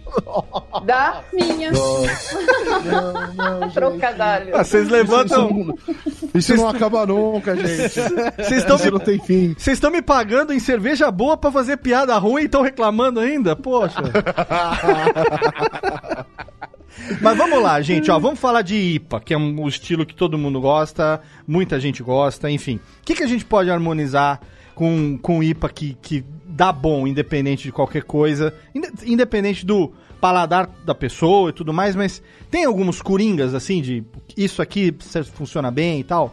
Da minha. Não, não, gente. Trocadalho. Ah, vocês levantam. Isso, isso não acaba nunca, gente. Vocês estão Isso não me, tem fim. vocês estão me pagando em cerveja boa pra fazer piada ruim e estão reclamando ainda? Poxa. Mas vamos lá, gente, ó, vamos falar de I P A, que é um, o estilo que todo mundo gosta, muita gente gosta, enfim. O que, que a gente pode harmonizar com, com I P A que, que dá bom, independente de qualquer coisa, inde- independente do paladar da pessoa e tudo mais, mas tem alguns coringas, assim, de isso aqui funciona bem e tal?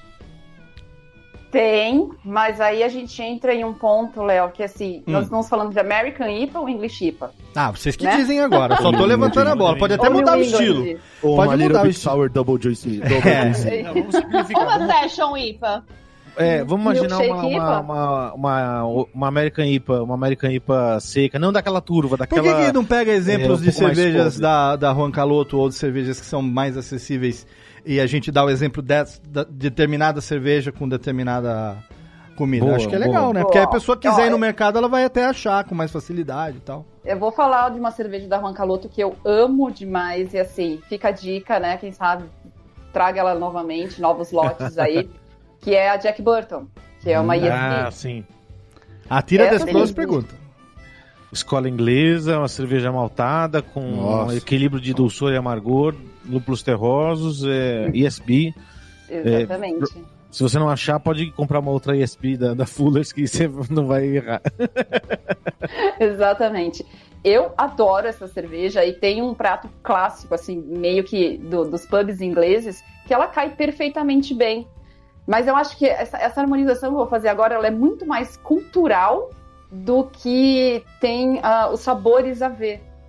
Tem, mas aí a gente entra em um ponto, Léo, que assim, Hum. nós estamos falando de American I P A ou English I P A? Ah, vocês que Né? dizem agora, só tô levantando a bola, pode até Ou mudar o New England? estilo. Ou Pode uma mudar Little o Bit estilo. Sour Double Juicy. Double É. Juicy. Não, vamos simplificar. Uma Vamos, session I P A. é, vamos imaginar uma, Milkshake I P uma, A? uma, uma, uma American I P A, uma American I P A seca, não daquela turva, Por daquela... que, que não pega exemplos é, um de pouco mais cervejas pobre? da, da Juan Caloto ou de cervejas que são mais acessíveis e a gente dá o exemplo de, de determinada cerveja com determinada comida? Boa, Acho que é boa. legal, né? Boa. Porque aí a pessoa quiser Ó, ir no é- mercado, ela vai até achar com mais facilidade e tal. Eu vou falar de uma cerveja da Juan Caloto que eu amo demais, e assim, fica a dica, né? Quem sabe traga ela novamente, novos lotes aí, que é a Jack Burton, que é uma I S B. Ah, sim. Atira Essa das próximas sim. perguntas. Escola inglesa, uma cerveja maltada com Nossa. um equilíbrio de dulçor e amargor, lúpulos terrosos, é, I S B. Exatamente. Se você não achar, pode comprar uma outra I S B da, da Fuller's que você não vai errar. Exatamente. Eu adoro essa cerveja e tem um prato clássico, assim, meio que do- dos pubs ingleses, que ela cai perfeitamente bem. Mas eu acho que essa, essa harmonização que eu vou fazer agora, ela é muito mais cultural do que tem ah, os sabores a ver.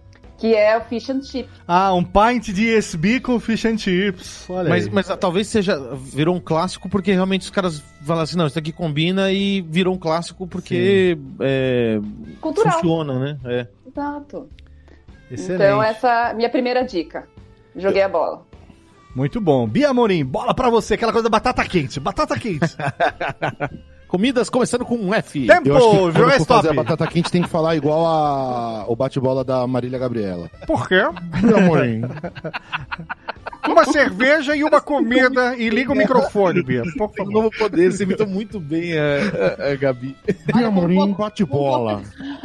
que é o fish and chip. Ah, um pint de E S B com fish and chips. Olha Mas, aí. mas ah, talvez seja, virou um clássico porque realmente os caras falam assim, não, isso aqui combina e virou um clássico porque é, Cultural. funciona, né? É. Exato. Excelente. Então essa é a minha primeira dica. Joguei a bola. Muito bom. Bia Amorim, bola pra você, aquela coisa da batata quente. Batata quente. Comidas começando com um F. Tempo, Eu acho que quando virou for fazer a stop. batata quente tem que falar igual a... o bate-bola da Marília Gabriela. Por quê? Meu amorim. Uma cerveja e uma comida e liga o microfone, Bia. Por Um favor. novo poder, você imitou muito bem a, a, a Gabi. Meu amorim, bate-bola.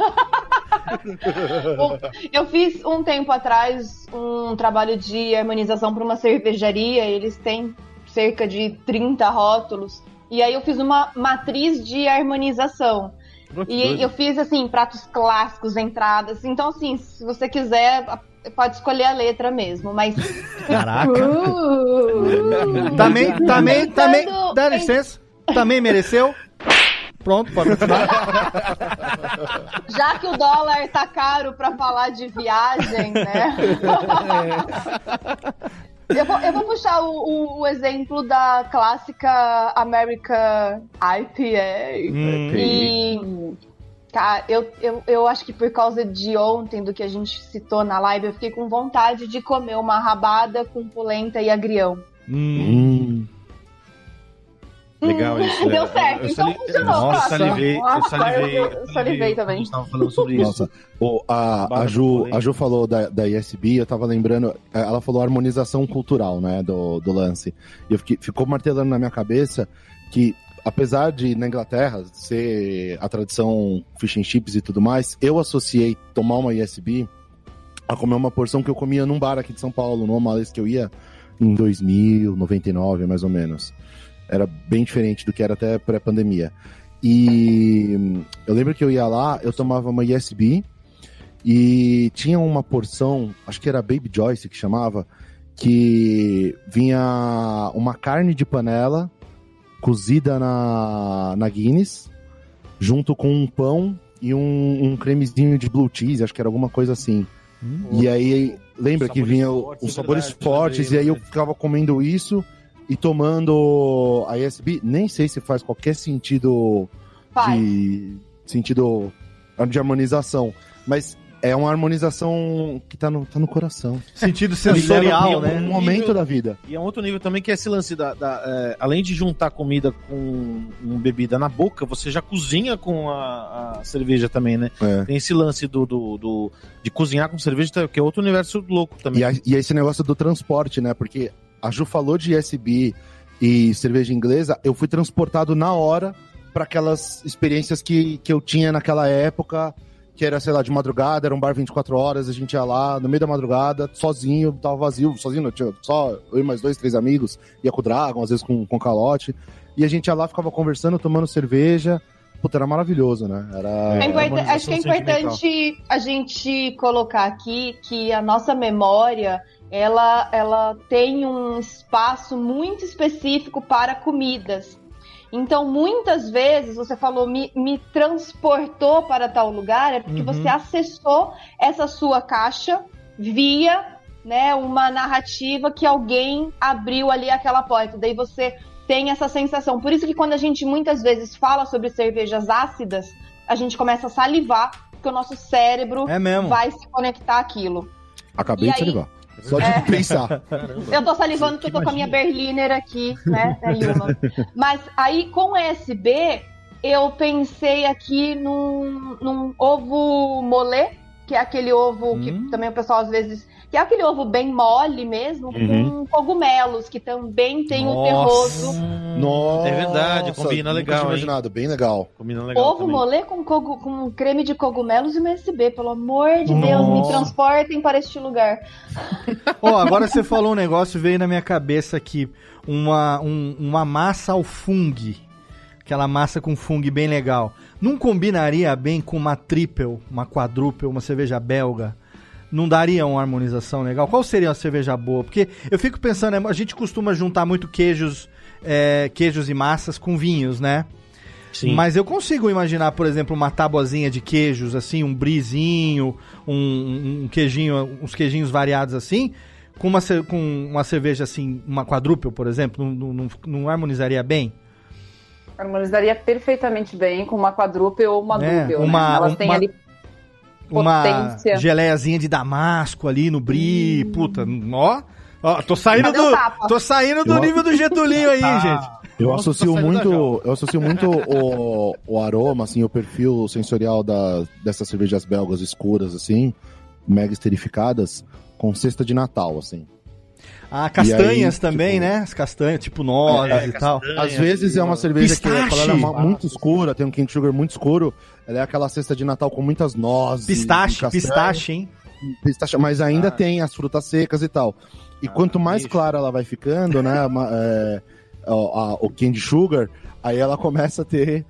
Eu fiz um tempo atrás um trabalho de harmonização para uma cervejaria. Eles têm cerca de trinta rótulos. E aí eu fiz uma matriz de harmonização. E eu fiz, assim, pratos clássicos, entradas. Então, assim, se você quiser, pode escolher a letra mesmo, mas... Caraca. Uh, Também, também, também, Pensando dá em- licença. Também mereceu. Pronto, pode continuar. Já que o dólar tá caro pra falar de viagem, né? Eu vou, eu vou puxar o, o- o exemplo da clássica American I P A. Hum. E, cara, eu, eu, eu acho que por causa de ontem, do que a gente citou na live, eu fiquei com vontade de comer uma rabada com polenta e agrião. Hum. Hum. Legal isso. Deu é. certo, Eu então sali- funcionou. Nossa, eu salivei, eu Nossa, salivei. eu- eu salivei também. A gente tava falando sobre isso. Nossa, o- a, a, Barra Ju, polenta. a Ju falou da, da I S B, eu tava lembrando, ela falou harmonização cultural, né, do, do lance. E eu fiquei, ficou martelando na minha cabeça que, apesar de, na Inglaterra, ser a tradição fish and chips e tudo mais, eu associei tomar uma I S B a comer uma porção que eu comia num bar aqui de São Paulo, numa vez que eu ia em dois mil, noventa e nove, mais ou menos. Era bem diferente do que era até pré-pandemia. E eu lembro que eu ia lá, eu tomava uma I S B e tinha uma porção, acho que era Baby Joyce que chamava, que vinha uma carne de panela cozida na, na Guinness, junto com um pão e um, um cremezinho de blue cheese, acho que era alguma coisa assim. Hum. E aí, lembra que Sabores vinha o- fortes, os é sabores verdade, fortes, lembrei, e aí eu lembrei. ficava comendo isso e tomando a I S B. Nem sei se faz qualquer sentido Faz. de sentido de harmonização, mas é uma harmonização que tá no, tá no coração. Sentido E sensorial, leva- né? Um momento da vida. E é um outro nível também que é esse lance da. da, é, além de juntar comida com um bebida na boca, você já cozinha com a, a cerveja também, né? É. Tem esse lance do, do, do- de cozinhar com cerveja, que é outro universo louco também. E, a- e esse negócio do transporte, né? Porque a Ju falou de I S B e cerveja inglesa, eu fui transportado na hora para aquelas experiências que, que eu tinha naquela época, que era, sei lá, de madrugada, era um bar vinte e quatro horas, a gente ia lá no meio da madrugada, sozinho, tava vazio, sozinho, não tinha só eu e mais dois, três amigos, ia com o Dragon, às vezes com, com calote, e a gente ia lá, ficava conversando, tomando cerveja. Puta, era maravilhoso, né? Era. É import- harmonização Acho que é sentimental. importante a gente colocar aqui que a nossa memória ela, ela tem um espaço muito específico para comidas. Então, muitas vezes, você falou, me, me transportou para tal lugar, é porque Uhum. você acessou essa sua caixa via, né, uma narrativa que alguém abriu ali aquela porta. Daí você tem essa sensação. Por isso que quando a gente muitas vezes fala sobre cervejas ácidas, a gente começa a salivar, porque o nosso cérebro É mesmo. vai se conectar àquilo. Acabei E de aí? salivar. Só de pensar. Caramba. Eu tô salivando porque eu tô com a minha Berliner aqui, né, da Yuma. Mas aí, com o E S B, eu pensei aqui num, num ovo molê, que é aquele ovo Hum. que também o pessoal às vezes... Que é aquele ovo bem mole mesmo, Uhum. com cogumelos, que também tem o Nossa. terroso. Nossa, É verdade, combina nunca legal, tinha hein? imaginado, bem legal. Combina legal Ovo também. molê com, cogu- com creme de cogumelos e um U S B, pelo amor de Deus, me Nossa. transportem para este lugar. Ó, agora você falou um negócio, veio na minha cabeça aqui, uma, um- uma massa ao fungo, aquela massa com fungo bem legal. Não combinaria bem com uma triple, uma quadruple, uma cerveja belga? Não daria uma harmonização legal? Qual seria uma cerveja boa? Porque eu fico pensando, a gente costuma juntar muito queijos, é, queijos e massas com vinhos, né? Sim. Mas eu consigo imaginar, por exemplo, uma tabuazinha de queijos, assim, um brizinho, um, um, um queijinho, uns queijinhos variados assim, com uma, ce- com uma cerveja assim, uma quadruple, por exemplo, não, não, não harmonizaria bem? Harmonizaria perfeitamente bem com uma quadruple ou uma É, double, uma- né? Elas têm uma- ali Uma potência. geleiazinha de damasco ali no brie, puta, ó, ó, tô saindo Cadê o do, tapa? tô saindo do Eu- nível do Getulinho aí, gente. Eu Nossa, associo tá saindo da muito, eu associo muito o, o aroma, assim, o perfil sensorial da, dessas cervejas belgas escuras, assim, mega esterificadas, com cesta de Natal, assim. Ah, castanhas E aí, também, tipo- né? As castanhas, tipo nozes É, e tal. Às vezes é uma cerveja Pistache. que ela é ma- muito escura, tem um cane sugar muito escuro, ela é aquela cesta de Natal com muitas nozes. Pistache, castanha, pistache, hein? pistache, mas ainda Ah. tem as frutas secas e tal. E Ah, quanto mais bicho. clara ela vai ficando, né, ma- é, a- a- o candy sugar, aí ela começa a ter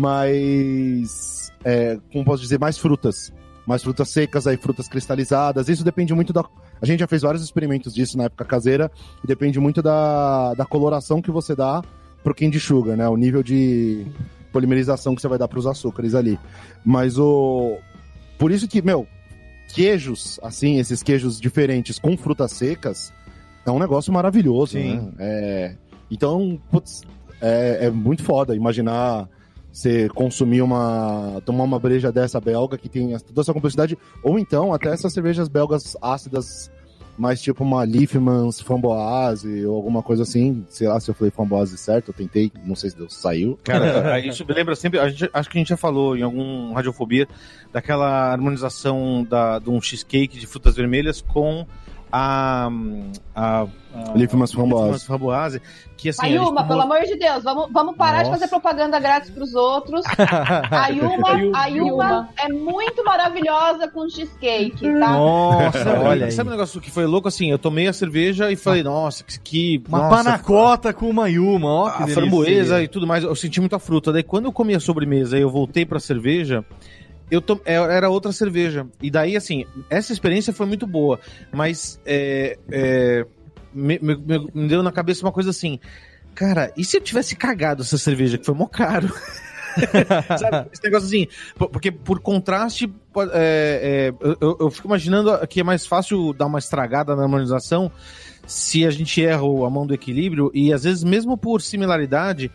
mais, é, como posso dizer, mais frutas. Mais frutas secas, aí frutas cristalizadas. Isso depende muito da... A gente já fez vários experimentos disso na época caseira, e depende muito da, da coloração que você dá pro candy sugar, né? O nível de polimerização que você vai dar pros açúcares ali. Mas o... Por isso que, meu, queijos, assim, esses queijos diferentes com frutas secas, é um negócio maravilhoso, Sim. né? É... Então, putz, é, é muito foda imaginar você consumir uma... tomar uma breja dessa belga que tem toda essa complexidade, ou então até essas cervejas belgas ácidas, mais tipo uma Liefmans Framboise ou alguma coisa assim. Sei lá se eu falei Framboise certo, eu tentei, não sei se deu, saiu. Cara, a gente lembra sempre, a gente, acho que a gente já falou em algum Radiofobia, daquela harmonização da, de um cheesecake de frutas vermelhas com a... a, a Liefmans Framboise. Liefmans Framboise, que assim... a gente Ayuma, tomou- pelo amor de Deus, vamos, vamos parar de Nossa. fazer propaganda grátis pros outros. A Yuma, a Yuma é muito maravilhosa com cheesecake, tá? Nossa, Sabe, olha aí. sabe um negócio que foi louco assim? Eu tomei a cerveja e falei, nossa, que. que Uma nossa, panacota com uma Yuma, ó. que a delícia. framboesa e tudo mais, eu senti muita fruta. Daí quando eu comi a sobremesa e eu voltei pra cerveja, eu to... era outra cerveja. E daí, assim, essa experiência foi muito boa, mas é, é, me, me, me deu na cabeça uma coisa assim, cara, e se eu tivesse cagado essa cerveja, que foi mó caro? Sabe, esse negócio assim, por- porque por contraste, pode- é, é, eu, eu fico imaginando que é mais fácil dar uma estragada na harmonização se a gente erra a mão do equilíbrio, e às vezes mesmo por similaridade,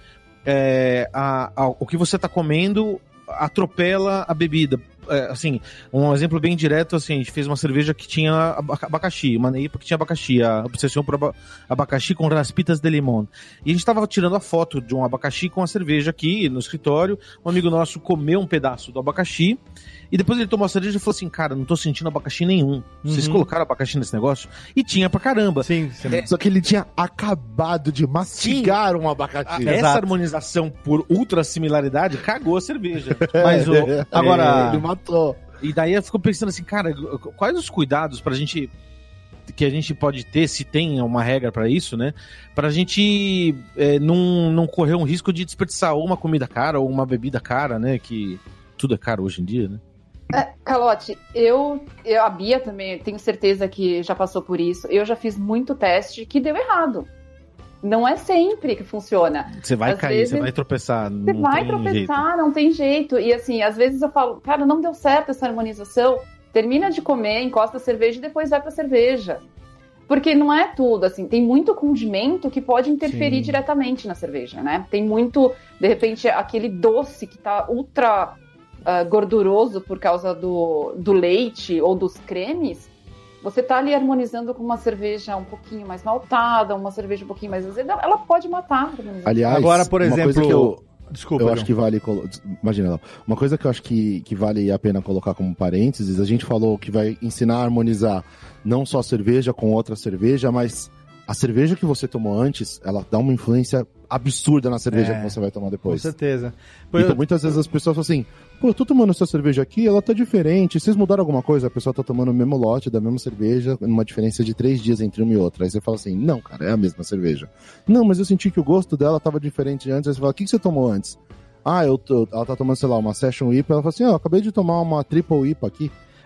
é, a- a- o que você tá comendo atropela a bebida. É, assim, um exemplo bem direto, assim, a gente fez uma cerveja que tinha aba- abacaxi, uma neipa que tinha abacaxi, a obsessão por aba- abacaxi com raspitas de limão. E a gente tava tirando a foto de um abacaxi com a cerveja aqui no escritório, um amigo nosso comeu um pedaço do abacaxi, e depois ele tomou a cerveja e falou assim, cara, não tô sentindo abacaxi nenhum. Vocês Uhum. colocaram abacaxi nesse negócio? E tinha pra caramba. Sim, sim. Só que ele tinha acabado de mastigar um abacaxi. Essa Exato. harmonização por ultra similaridade cagou a cerveja. Mas o, agora, Ele matou. E daí eu fico pensando assim, cara, quais os cuidados pra gente que a gente pode ter, se tem uma regra pra isso, né? Pra gente é, não, não correr um risco de desperdiçar ou uma comida cara ou uma bebida cara, né? Que tudo é caro hoje em dia, né? É, Calote, eu, eu, a Bia também, tenho certeza que já passou por isso. Eu já fiz muito teste que deu errado. Não é sempre que funciona. Você vai Às cair, vezes- você vai tropeçar. Você não vai tem tropeçar, jeito. não tem jeito. E assim, às vezes eu falo, cara, não deu certo essa harmonização. Termina de comer, encosta a cerveja e depois vai pra cerveja. Porque não é tudo, assim, tem muito condimento que pode interferir Sim. diretamente na cerveja, né? Tem muito, de repente, aquele doce que tá ultra ah, gorduroso por causa do, do leite ou dos cremes. Você tá ali harmonizando com uma cerveja um pouquinho mais maltada, uma cerveja um pouquinho mais azeda, ela pode matar a harmonização. Aliás, agora, por uma coisa exemplo, que eu, desculpa, eu João. acho que vale. colo- Imagina, não. Uma coisa que eu acho que, que vale a pena colocar como parênteses: a gente falou que vai ensinar a harmonizar não só a cerveja com outra cerveja, mas a cerveja que você tomou antes, ela dá uma influência absurda na cerveja É, que você vai tomar com depois. certeza. Então, muitas vezes as pessoas falam assim: pô, eu tô tomando essa cerveja aqui, ela tá diferente. Vocês mudaram alguma coisa? A pessoa tá tomando o mesmo lote da mesma cerveja, numa diferença de três dias entre uma e outra. Aí você fala assim: não, cara, é a mesma cerveja. Não, mas eu senti que o gosto dela tava diferente antes. Aí você fala: o que, que você tomou antes? Ah, eu tô, ela tá tomando, sei lá, uma Session I P A. Ela fala assim: ó, eu acabei de tomar uma Triple I P A aqui.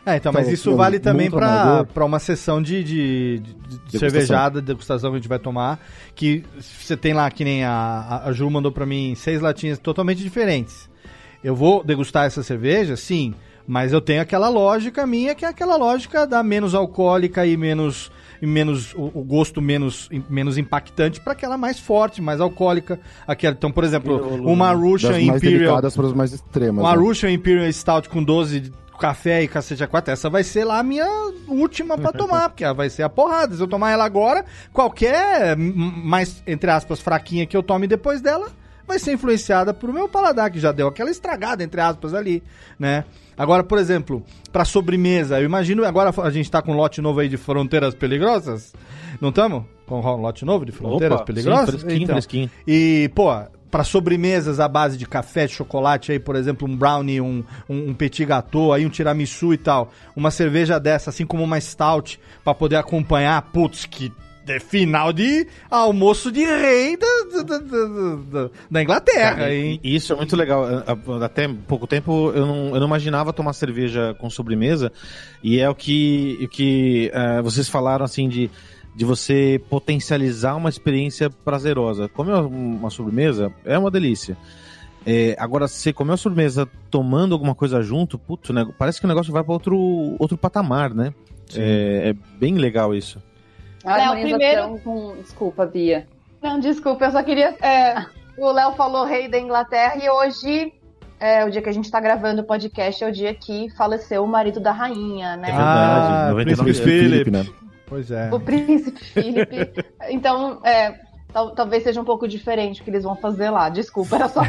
É, então, mas Então, isso eu- vale também muito pra, amador. pra uma sessão de, de, de Degustação. cervejada, degustação que a gente vai tomar, que você tem lá, que nem a, a, a Ju mandou pra mim, seis latinhas totalmente diferentes. Eu vou degustar essa cerveja, sim, mas eu tenho aquela lógica minha, que é aquela lógica da menos alcoólica e menos... E menos o, o gosto menos, menos impactante para aquela mais forte, mais alcoólica. Aquela, então, por exemplo, uma Russian Das mais Imperial, delicadas para as mais extremas. uma né? Russian Imperial Stout com doze de café e cacete a quatro, essa vai ser lá a minha última pra tomar, porque ela vai ser a porrada. Se eu tomar ela agora, qualquer m- mais, entre aspas, fraquinha que eu tome depois dela, vai ser influenciada por meu paladar, que já deu aquela estragada, entre aspas, ali, né? Agora, por exemplo, pra sobremesa, eu imagino, agora a gente tá com um lote novo aí de Fronteiras Peligrosas, não estamos? Com um lote novo de Fronteiras Opa, Peligrosas? sim, fresquinho, fresquinho. E, pô, para sobremesas à base de café, de chocolate aí, por exemplo, um brownie, um, um, um petit gâteau, aí um tiramisu e tal, uma cerveja dessa, assim como uma stout, pra poder acompanhar, putz, que de final de almoço de rei da, da, da, da, da Inglaterra, Cara, hein? e isso é muito legal. Até pouco tempo eu não, eu não imaginava tomar cerveja com sobremesa, e é o que, o que uh, vocês falaram assim de, de você potencializar uma experiência prazerosa. Comer uma sobremesa é uma delícia. É, agora, se você comer uma sobremesa tomando alguma coisa junto, putz, né, parece que o negócio vai para outro, outro patamar, né? É, é bem legal isso. A Léo, harmonização com... Desculpa, Bia. Não, desculpa, eu só queria. É, o Léo falou rei da Inglaterra e hoje, é, o dia que a gente tá gravando o podcast, é o dia que faleceu o marido da rainha, né? É verdade, Ah, noventa e nove Príncipe anos. Philip. né? Pois é. O príncipe Philip. Então, é, tal- talvez seja um pouco diferente o que eles vão fazer lá. Desculpa, era só.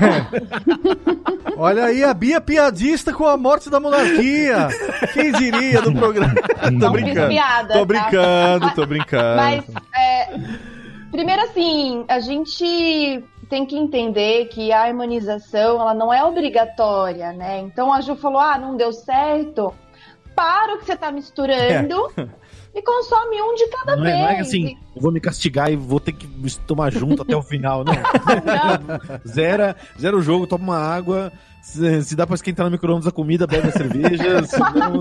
Olha aí a Bia piadista com a morte da monarquia. Quem diria no programa? Tô Não brincando. fiz piada, Tô tá? brincando, tô brincando. Mas, é, primeiro assim, a gente tem que entender que a harmonização, ela não é obrigatória, né? Então a Ju falou, ah, não deu certo, para o que você tá misturando e consome um de cada Não é, vez. não é assim, eu vou me castigar e vou ter que tomar junto até o final, não. Zera, zera o jogo, toma uma água, se, se dá pra esquentar no micro-ondas a comida, bebe a cerveja, se não...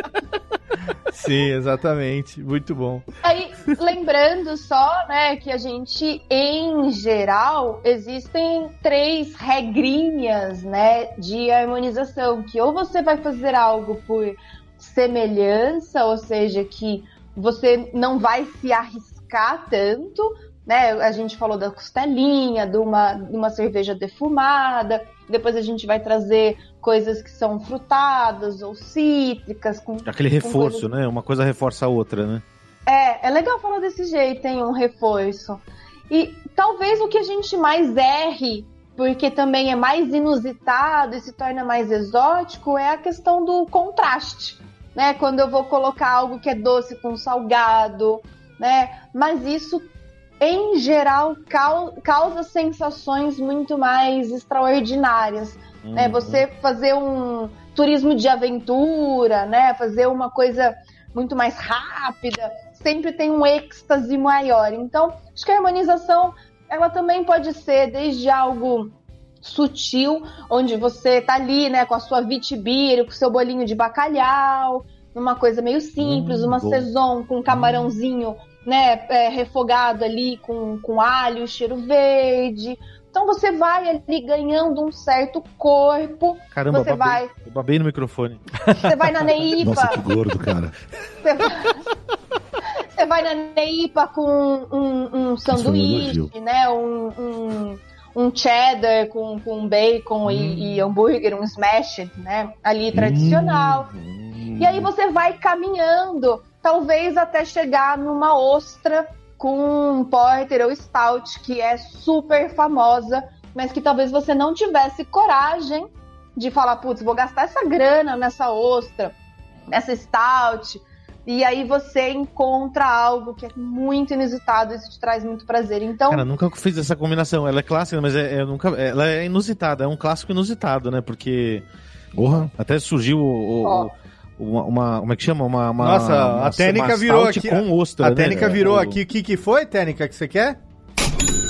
Sim, exatamente. Muito bom. Aí, lembrando só, né, que a gente, em geral, existem três regrinhas, né, de harmonização, que ou você vai fazer algo por semelhança, ou seja, que você não vai se arriscar tanto, né, a gente falou da costelinha, de uma, de uma cerveja defumada, depois a gente vai trazer coisas que são frutadas ou cítricas. Com, Aquele com reforço, coisas... né? Uma coisa reforça a outra, né? É, é legal falar desse jeito, tem um reforço. E talvez o que a gente mais erre, porque também é mais inusitado e se torna mais exótico, é a questão do contraste, né? Quando eu vou colocar algo que é doce com salgado, né? Mas isso, em geral, causa sensações muito mais extraordinárias. Uhum. Né? Você fazer um turismo de aventura, né? Fazer uma coisa muito mais rápida, sempre tem um êxtase maior. Então, acho que a harmonização, ela também pode ser desde algo sutil, onde você tá ali, né, com a sua vitibira, com o seu bolinho de bacalhau, uma coisa meio simples, hum, uma bom. saison com um camarãozinho, hum. né, é, refogado ali com, com alho, cheiro verde. Então você vai ali ganhando um certo corpo. Caramba, você babei, vai... eu babei no microfone. Você vai na Neipa. Nossa, que gordo, cara. Você vai, você vai na Neipa com um, um sanduíche, né? Um, um, um cheddar com, com bacon hum. e, e hambúrguer, um smash, né? Ali tradicional. Hum. E aí você vai caminhando, talvez até chegar numa ostra com um porter ou stout, que é super famosa, mas que talvez você não tivesse coragem de falar, putz, vou gastar essa grana nessa ostra, nessa stout, e aí você encontra algo que é muito inusitado, isso te traz muito prazer. Então, cara, nunca fiz essa combinação, ela é clássica, mas é, é, nunca, ela é inusitada, é um clássico inusitado, né, porque uhum. até surgiu o... o, o Uma, uma, como é que chama? Uma, uma, Nossa, uma, a técnica virou aqui. Com ostra, a né? técnica virou o... aqui. O que, que foi, técnica, que você quer?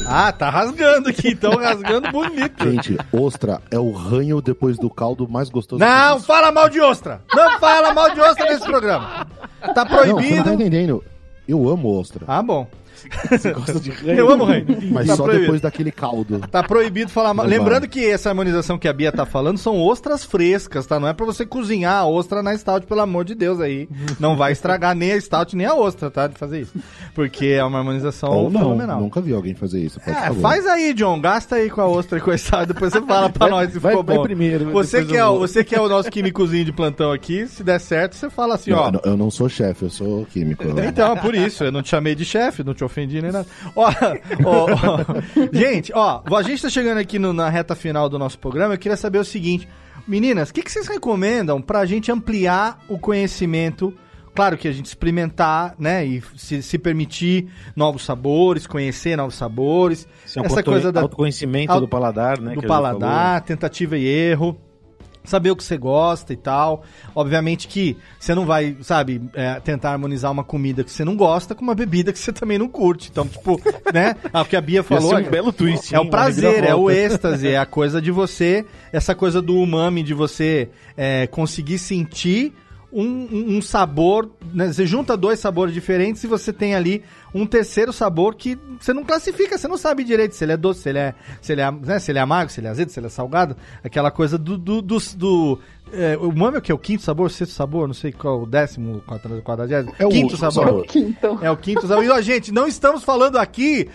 Ah, tá rasgando aqui, então rasgando bonito. Gente, ostra é o ranho depois do caldo mais gostoso. Não, fala mal de ostra. Não fala mal de ostra nesse programa. Tá Não, você não proibido. tá entendendo. Eu amo ostra. Ah, bom. Você gosta de ranho? Eu amo ranho. Mas Tá só proibido. depois daquele caldo. Tá proibido falar mal. Não Lembrando vai. que essa harmonização que a Bia tá falando são ostras frescas, tá? Não é pra você cozinhar a ostra na stout, pelo amor de Deus aí. Não vai estragar nem a stout nem a ostra, tá? De fazer isso. Porque é uma harmonização Ou não, fenomenal. nunca vi alguém fazer isso. Por É, favor. faz aí, John. Gasta aí com a ostra e com a stout. Depois você fala pra nós se vai- ficou vai bom. primeiro, Você depois que, é, eu o- vou. você que é o nosso químicozinho de plantão aqui, se der certo, você fala assim, Não, ó. eu não- eu não sou chefe, eu sou químico. Então, é por isso, eu não te chamei de chefe, não te ofendi nem nada. Ó, ó, ó, gente, ó, a gente tá chegando aqui no- na reta final do nosso programa, eu queria saber o seguinte, meninas, o que, que vocês recomendam pra gente ampliar o conhecimento? Claro que a gente experimentar, né, e se, se permitir novos sabores, conhecer novos sabores, Isso é um essa auto- coisa da, autoconhecimento auto- do paladar, né? do que a gente falou. paladar, tentativa e erro, saber o que você gosta e tal. Obviamente que você não vai, sabe, é, tentar harmonizar uma comida que você não gosta com uma bebida que você também não curte. Então, tipo, né, é o que a Bia Ia falou. ser um belo twist, É hein? o Uma prazer, é o reviravolta. êxtase, é a coisa de você, essa coisa do umami, de você é, conseguir sentir um, um- um sabor, né? Você junta dois sabores diferentes e você tem ali um terceiro sabor que você não classifica, você não sabe direito se ele é doce, se ele é, se ele é, né, se ele é amargo, se ele é azedo, se ele é salgado, aquela coisa do... do, do, do é, o umami é o que? O quinto sabor, o sexto sabor, não sei qual, o décimo, quadra- quadragésimo, É o quinto último sabor. sabor. Quinto. É o quinto sabor. E, ó, gente, não estamos falando aqui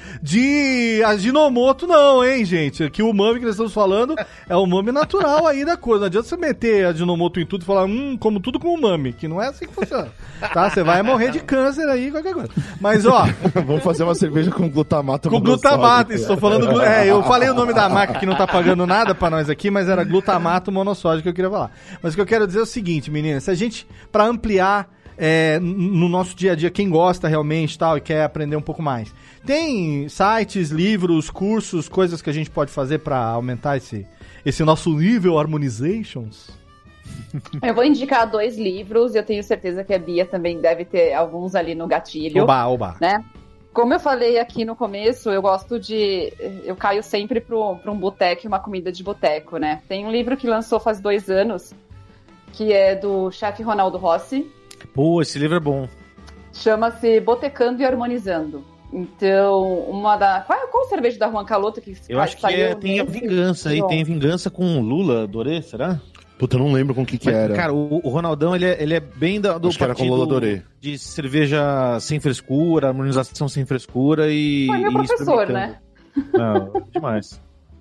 de Ajinomoto, não, hein, gente? Aqui o umami que nós estamos falando é o umami natural aí da coisa. Não adianta você meter Ajinomoto em tudo e falar, hum, como tudo com umami, que não é assim que funciona. Tá? Você vai morrer de câncer aí, qualquer coisa. Mas, ó, Vamos fazer uma cerveja com glutamato com monossódico. glutamato, estou falando... glu- É, eu falei o nome da marca que não tá pagando nada pra nós aqui, mas era glutamato monossódico que eu queria falar. Mas o que eu quero dizer é o seguinte, meninas, se a gente, pra ampliar é, n- no nosso dia a dia, quem gosta realmente tal e quer aprender um pouco mais, tem sites, livros, cursos, coisas que a gente pode fazer pra aumentar esse, esse nosso nível harmonizations? Eu vou indicar dois livros, eu tenho certeza que a Bia também deve ter alguns ali no gatilho. Oba, oba. Né? Como eu falei aqui no começo, eu gosto de... Eu caio sempre para um boteco e uma comida de boteco, né? Tem um livro que lançou faz dois anos, que é do chefe Ronaldo Rossi. Pô, esse livro é bom. Chama-se Botecando e Harmonizando. Então, uma da... Qual, qual cerveja da Juan Caloto que Eu acho que é, tem a Vingança aí, tem Vingança com Lula, Dorê, será? Puta, eu não lembro com o que que Mas, era. Cara, o, o Ronaldão, ele é, ele é bem da- do Acho que era com partido Lula Dorê. de cerveja sem frescura, harmonização sem frescura e... Foi meu e professor, experimentando. né? Não, demais.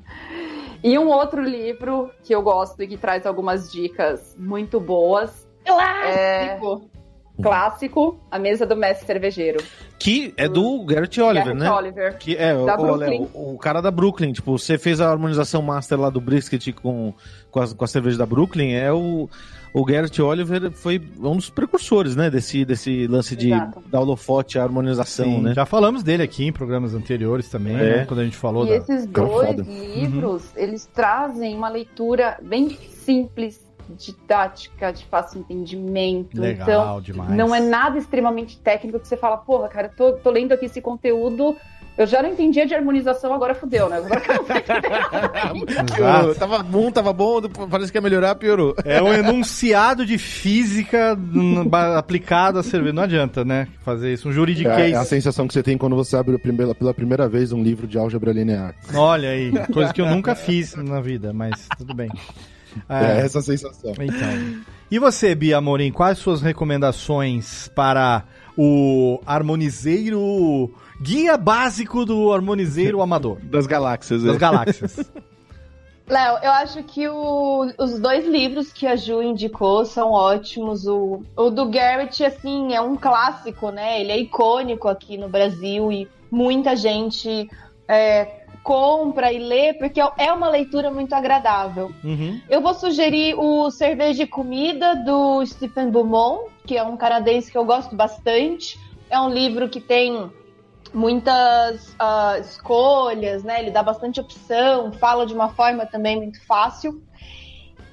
E um outro livro que eu gosto e que traz algumas dicas muito boas. Clássico! Clássico, A Mesa do Mestre Cervejeiro. Que é do Garrett Oliver, Garrett né? Oliver. Que é o, Da o, Brooklyn. o, o cara da Brooklyn. Tipo, você fez a harmonização master lá do brisket com, com, a, com a cerveja da Brooklyn. É o, o Garrett Oliver foi um dos precursores, né? Desse, desse lance de Exato. dar holofote à harmonização, Sim, né? já falamos dele aqui em programas anteriores também, É. né, quando a gente falou E da... esses Cara, dois foda. livros, eles trazem uma leitura bem simples, didática, de fácil entendimento. Legal, então, demais. não é nada extremamente técnico que você fala, porra, cara, eu tô, tô lendo aqui esse conteúdo, eu já não entendia de harmonização, agora fudeu, né? Agora que eu não sei entender. Piorou. Tava bom, tava bom, parece que ia melhorar, piorou. É um enunciado de física n- ba- aplicado a cerveja. Não adianta, né? Fazer isso. Um juridiquês. É, é a sensação que você tem quando você abre a primeira- pela primeira vez um livro de álgebra linear. Olha aí. Coisa que eu nunca fiz na vida, mas tudo bem. É, É, essa sensação. então. E você, Bia Amorim, quais suas recomendações para o harmonizeiro... Guia básico do harmonizeiro amador Das galáxias, das é. galáxias. Léo, eu acho que o- os dois livros que a Ju indicou são ótimos. O, o do Garrett, assim, é um clássico, né? Ele é icônico aqui no Brasil e muita gente é, compra e lê porque é uma leitura muito agradável. Uhum. Eu vou sugerir o Cerveja e Comida, do Stephen Beaumont, que é um canadense que eu gosto bastante. É um livro que tem muitas ah, escolhas, né? Ele dá bastante opção, fala de uma forma também muito fácil.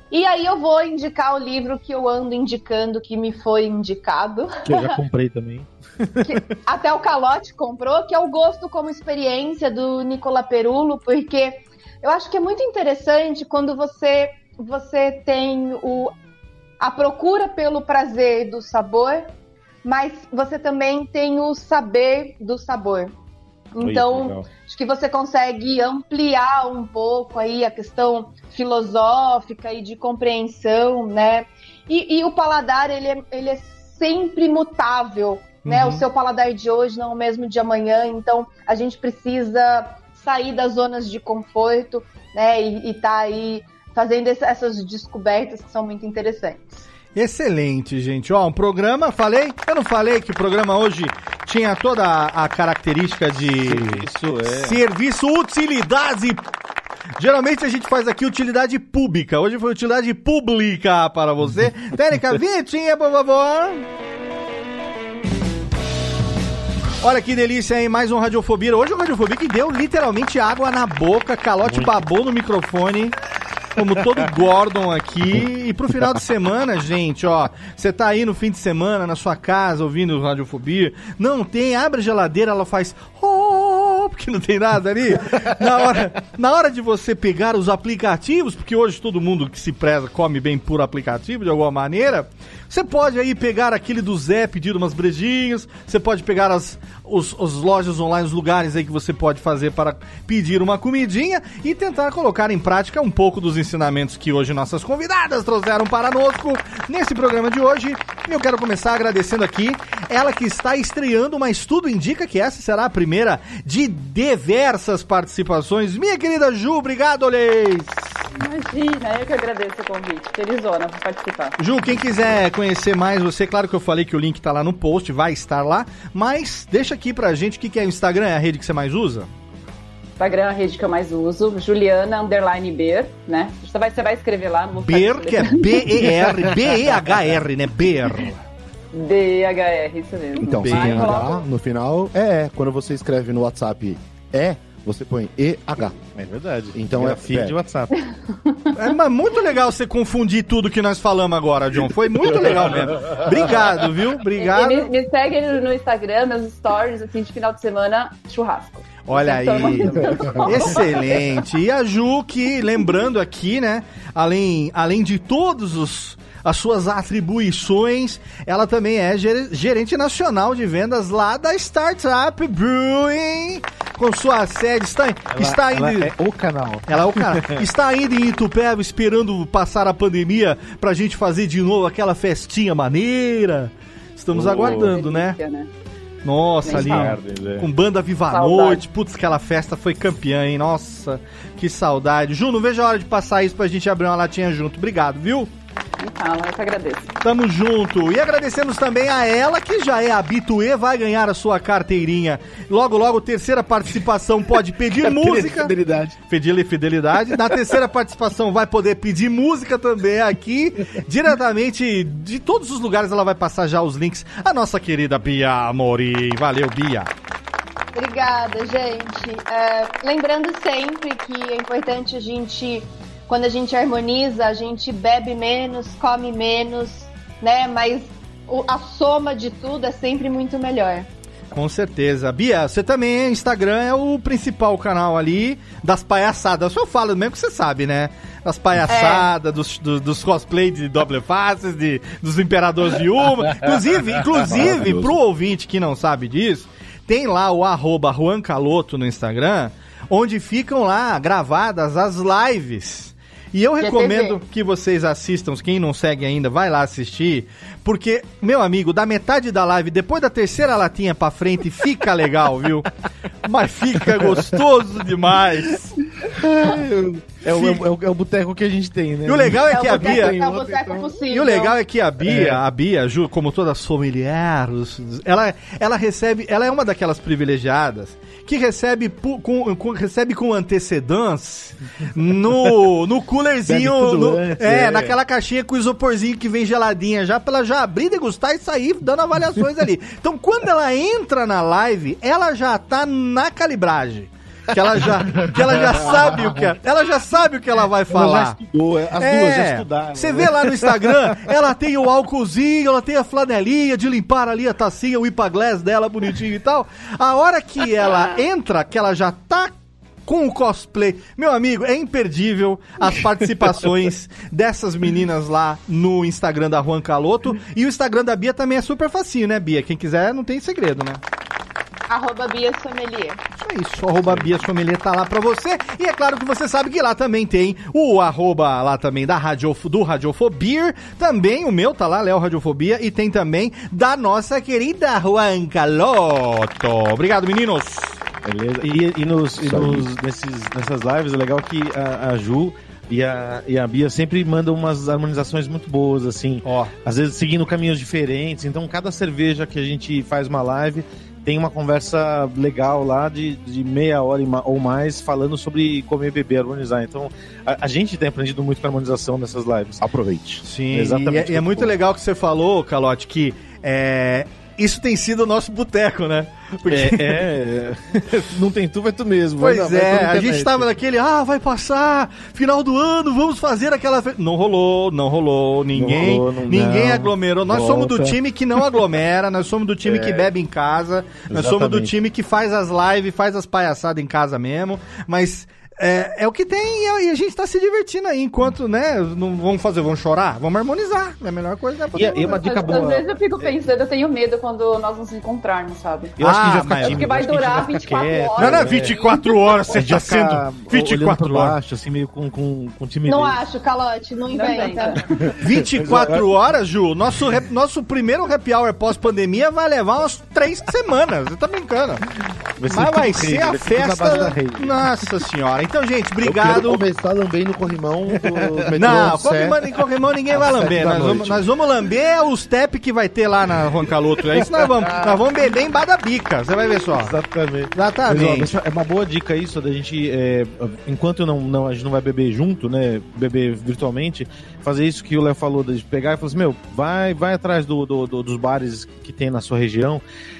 E aí eu vou indicar o livro que eu ando indicando, que me foi indicado. Que eu já comprei também. Que até o Calote comprou, que é o Gosto como Experiência, do Nicola Perulo, porque eu acho que é muito interessante quando você, você tem o, a procura pelo prazer do sabor, mas você também tem o saber do sabor. Então, Oi, acho que você consegue ampliar um pouco aí a questão filosófica e de compreensão, né? E, e o paladar, ele é, ele é sempre mutável, né? Uhum. O seu paladar de hoje não é o mesmo de amanhã, então a gente precisa sair das zonas de conforto, né? E, e tá aí fazendo esse, essas descobertas que são muito interessantes. Excelente, gente. Ó, um programa, falei? Eu não falei que o programa hoje tinha toda a, a característica de serviço, é. serviço, utilidade. Geralmente a gente faz aqui utilidade pública. Hoje foi utilidade pública para você. Técnica, vinhetinha, por favor. Olha que delícia, hein? Mais um Radiofobia. Hoje o Radiofobia que deu literalmente água na boca, Calote Muito. babou no microfone. Como todo Gordon aqui. E pro final de semana, gente, ó, você tá aí no fim de semana, na sua casa, ouvindo Radiofobia, não tem, abre a geladeira, ela faz... Oh, porque não tem nada ali. Na hora, na hora de você pegar os aplicativos, porque hoje todo mundo que se preza come bem por aplicativo, de alguma maneira, você pode aí pegar aquele do Zé, pedir umas brejinhas, você pode pegar as, os, os lojas online, os lugares aí que você pode fazer para pedir uma comidinha e tentar colocar em prática um pouco dos ensinamentos que hoje nossas convidadas trouxeram para nosco nesse programa de hoje. E eu quero começar agradecendo aqui ela que está estreando, mas tudo indica que essa será a primeira de diversas participações. Minha querida Ju, obrigado, Olês! Imagina, eu que agradeço o convite. Felizona por participar. Ju, quem quiser conhecer mais você, claro que eu falei que o link tá lá no post, vai estar lá, mas deixa aqui pra gente o que, que é o Instagram, é a rede que você mais usa? Instagram é a rede que eu mais uso, Juliana underline Ber, né? Você vai, você vai escrever lá. Não Ber, que é B E R, B E H R, né? Ber. B H R, isso mesmo. Então, se tem H no final, é é. Quando você escreve no WhatsApp é, você põe E H. É verdade. Então é filho de WhatsApp. É, mas muito legal você confundir tudo que nós falamos agora, John. Foi muito legal mesmo. Obrigado, viu? Obrigado. Me, me segue no Instagram, meus stories, assim, de final de semana, churrasco. Olha aí, excelente. E a Ju, que lembrando aqui, né, além, além de todos os as suas atribuições, ela também é gerente nacional de vendas lá da Startup Brewing, com sua sede, está, ela, está ela indo... é o canal. Ela é o canal. Está ainda em Itupeva, esperando passar a pandemia pra gente fazer de novo aquela festinha maneira. Estamos oh, aguardando, delícia, né? né? Nossa, ali, tarde, com banda Viva a Noite. Putz, aquela festa foi campeã, hein? Nossa, que saudade. Ju, não vejo a hora de passar isso pra gente abrir uma latinha junto. Obrigado, viu? Então, eu que agradeço. Tamo junto. E agradecemos também a ela, que já é habituê, vai ganhar a sua carteirinha. Logo, logo, terceira participação pode pedir música. Fidelidade. Pedir fidelidade. Na terceira participação vai poder pedir música também aqui. Diretamente de todos os lugares ela vai passar já os links. A nossa querida Bia Amorim. Valeu, Bia. Obrigada, gente. É, lembrando sempre que é importante a gente... Quando a gente harmoniza, a gente bebe menos, come menos, né? Mas o, a soma de tudo é sempre muito melhor. Com certeza. Bia, você também, Instagram é o principal canal ali das palhaçadas. Eu só falo mesmo que você sabe, né? Das palhaçadas, é. dos, dos, dos cosplay de doble faces, de, dos imperadores de uma. Inclusive, inclusive pro ouvinte que não sabe disso, tem lá o arroba Juan Caloto no Instagram, onde ficam lá gravadas as lives. E eu recomendo que vocês assistam, quem não segue ainda, vai lá assistir, porque, meu amigo, da metade da live, depois da terceira latinha pra frente, fica legal, viu? Mas fica gostoso demais. É o, é, o, é o boteco que a gente tem, né? E o legal é, é que a Bia... É o boteco possível. E o legal é que a Bia, é. a Bia, Ju, como toda sommelier, ela, ela recebe, ela é uma daquelas privilegiadas que recebe com, com, recebe com antecedência no, no coolerzinho, no, antes, é, é, naquela caixinha com isoporzinho que vem geladinha já, pra ela já abrir, degustar e sair dando avaliações ali. Então, quando ela entra na live, ela já tá na calibragem. Que ela já, que ela já sabe o que é, ela já sabe o que ela vai falar. Ela já estudou, as É, duas já estudaram. Você vê lá no Instagram, ela tem o álcoolzinho, ela tem a flanelinha de limpar ali a tacinha, o Ipaglass dela bonitinho e tal. A hora que ela entra, que ela já tá com o cosplay, meu amigo, é imperdível as participações dessas meninas lá no Instagram da Juan Caloto. E o Instagram da Bia também é super facinho, né, Bia? Quem quiser, não tem segredo, né? Arroba Bia Sommelier. É isso, arroba Bia Sommelier tá lá pra você. E é claro que você sabe que lá também tem o arroba lá também da Radio, do Radiofobia. Também o meu tá lá, Léo Radiofobia. E tem também da nossa querida Juan Caloto. Obrigado, meninos. Beleza. E, e, nos, e nos, nesses, nessas lives é legal que a, a Ju e a, e a Bia sempre mandam umas harmonizações muito boas, assim. Ó. Às vezes seguindo caminhos diferentes. Então, cada cerveja que a gente faz uma live tem uma conversa legal lá de, de meia hora ou mais falando sobre comer, beber, harmonizar. Então, a, a gente tem aprendido muito com a harmonização nessas lives. Aproveite. Sim, exatamente. E é, e é muito legal que você falou, Calote, que é, isso tem sido o nosso boteco, né? Porque... É, é, não tem tu, vai tu mesmo. Pois vai, vai é, pela a gente internet. tava naquele, ah, vai passar, final do ano, vamos fazer aquela... Fe... Não rolou, não rolou, ninguém, Não rolou, não- ninguém não. aglomerou. Nós Volta. somos do time que não aglomera, nós somos do time que bebe em casa, nós somos do Exatamente. time que faz as lives, faz as palhaçadas em casa mesmo, mas... É, é o que tem e a, e a gente tá se divertindo aí, enquanto, né, não vamos fazer, vamos chorar, vamos harmonizar, é a melhor coisa, né? E, e uma dica Às, boa. às vezes eu fico pensando, eu tenho medo quando nós nos encontrarmos, sabe? Eu acho que a gente Ah, vai ficar mas- tímido. Porque vai acho que a gente durar ficar vinte e quatro quieto, horas. Não, não, né? vinte e quatro horas, você A gente tá vai ficar sendo vinte e olhando quatro pra horas. baixo, assim, meio com, com, com timidez. Não acho, Calote, não inventa. vinte e quatro horas, Ju, nosso, rap- nosso primeiro happy hour pós-pandemia vai levar umas três semanas, você tá brincando. Vai ser Mas vai tudo ser rede, a vai ser tudo na base da festa... rede. Nossa senhora. Então, gente, Eu obrigado. quero começar lambendo no corrimão do metrô Não, Sé. corrimão, em corrimão ninguém vai Às lamber. sete da Nós vamos, noite. nós vamos lamber os tep que vai ter lá na Juan Caloto. É isso nós vamos. Nós vamos beber em Badabica. Você vai ver só. Exatamente. Exatamente. Mas, ó, deixa- é uma boa dica isso, da gente, é, enquanto não, não, a gente não vai beber junto, né, beber virtualmente, fazer isso que o Léo falou, de pegar e falar assim, meu, vai, vai atrás do, do- do- dos bares que tem na sua região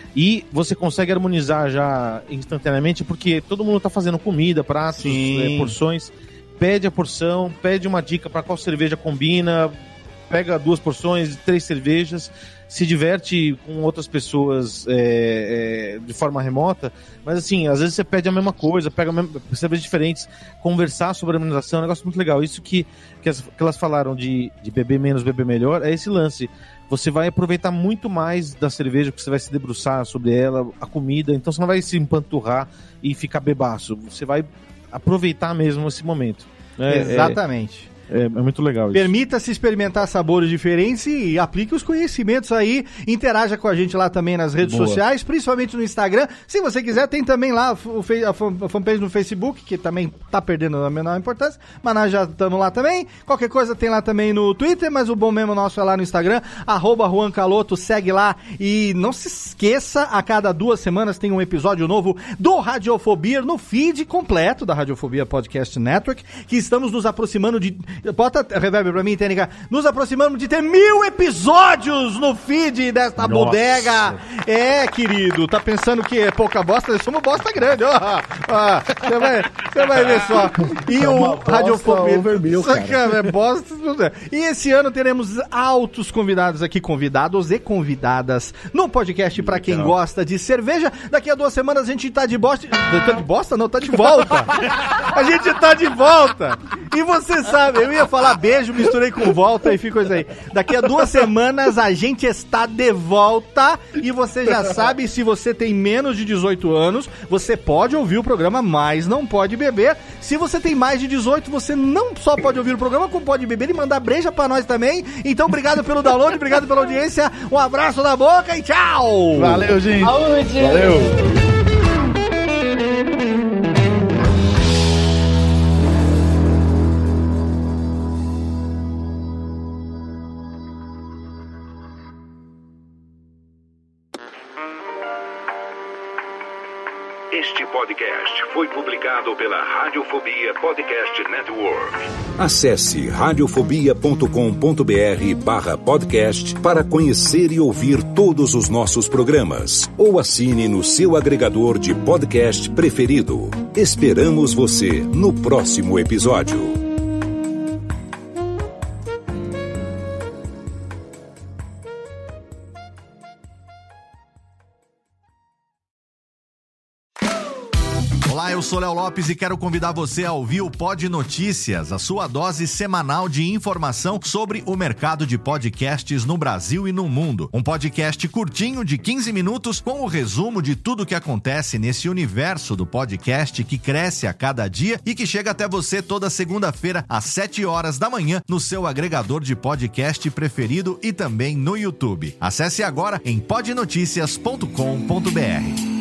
e você consegue harmonizar já instantaneamente, porque todo mundo tá fazendo comida, pratos, Sim. é, porções, pede a porção, pede uma dica para qual cerveja combina, pega duas porções, três cervejas, se diverte com outras pessoas é, é, de forma remota, mas assim, às vezes você pede a mesma coisa, pega a mesma, cervejas diferentes, conversar sobre a harmonização é um negócio muito legal. Isso que, que, as- que elas falaram de, de beber menos, beber melhor, é esse lance. Você vai aproveitar muito mais da cerveja, porque você vai se debruçar sobre ela, a comida, então você não vai se empanturrar e ficar bebaço, você vai aproveitar mesmo esse momento. É, Exatamente. É, é muito legal isso. Permita-se experimentar sabores diferentes e aplique os conhecimentos aí. Interaja com a gente lá também nas redes Boa. sociais, principalmente no Instagram. Se você quiser, tem também lá o fe- a fan- a fanpage no Facebook, que também tá perdendo a menor importância, mas nós já estamos lá também. Qualquer coisa tem lá também no Twitter, mas o bom mesmo nosso é lá no Instagram, arroba Juan Caloto, segue lá. E não se esqueça, a cada duas semanas tem um episódio novo do Radiofobia no feed completo da Radiofobia Podcast Network, que estamos nos aproximando de... Bota reverb pra mim, Tênica. Nos aproximamos de ter mil episódios no feed desta Nossa. bodega. É, querido, tá pensando que é pouca bosta? Nós somos bosta grande, ó. Ó, Você vai, você vai ver só. E É o uma bosta Radiofobia... over mil, Só cara. que é bosta, não é. E esse ano teremos altos convidados aqui, convidados e convidadas, no podcast pra quem gosta de cerveja. Daqui a duas semanas a gente tá de bosta... Tá de bosta? Não, tá de volta. A gente tá de volta. E você sabe, eu ia falar beijo, misturei com volta e ficou isso aí. Daqui a duas semanas a gente está de volta e você já sabe, se você tem menos de dezoito anos, você pode ouvir o programa, mas não pode beber. Se você tem mais de dezoito, você não só pode ouvir o programa, como pode beber e mandar breja pra nós também. Então, obrigado pelo download, obrigado pela audiência, um abraço na boca e tchau! Valeu, gente! Saúde! Valeu! Este podcast foi publicado pela Radiofobia Podcast Network. Acesse radiofobia ponto com ponto br barra podcast para conhecer e ouvir todos os nossos programas. Ou assine no seu agregador de podcast preferido. Esperamos você no próximo episódio. Olá, eu sou Léo Lopes e quero convidar você a ouvir o Pod Notícias, a sua dose semanal de informação sobre o mercado de podcasts no Brasil e no mundo. Um podcast curtinho de quinze minutos com o resumo de tudo o que acontece nesse universo do podcast que cresce a cada dia e que chega até você toda segunda-feira às sete horas da manhã no seu agregador de podcast preferido e também no YouTube. Acesse agora em pod noticias ponto com ponto br.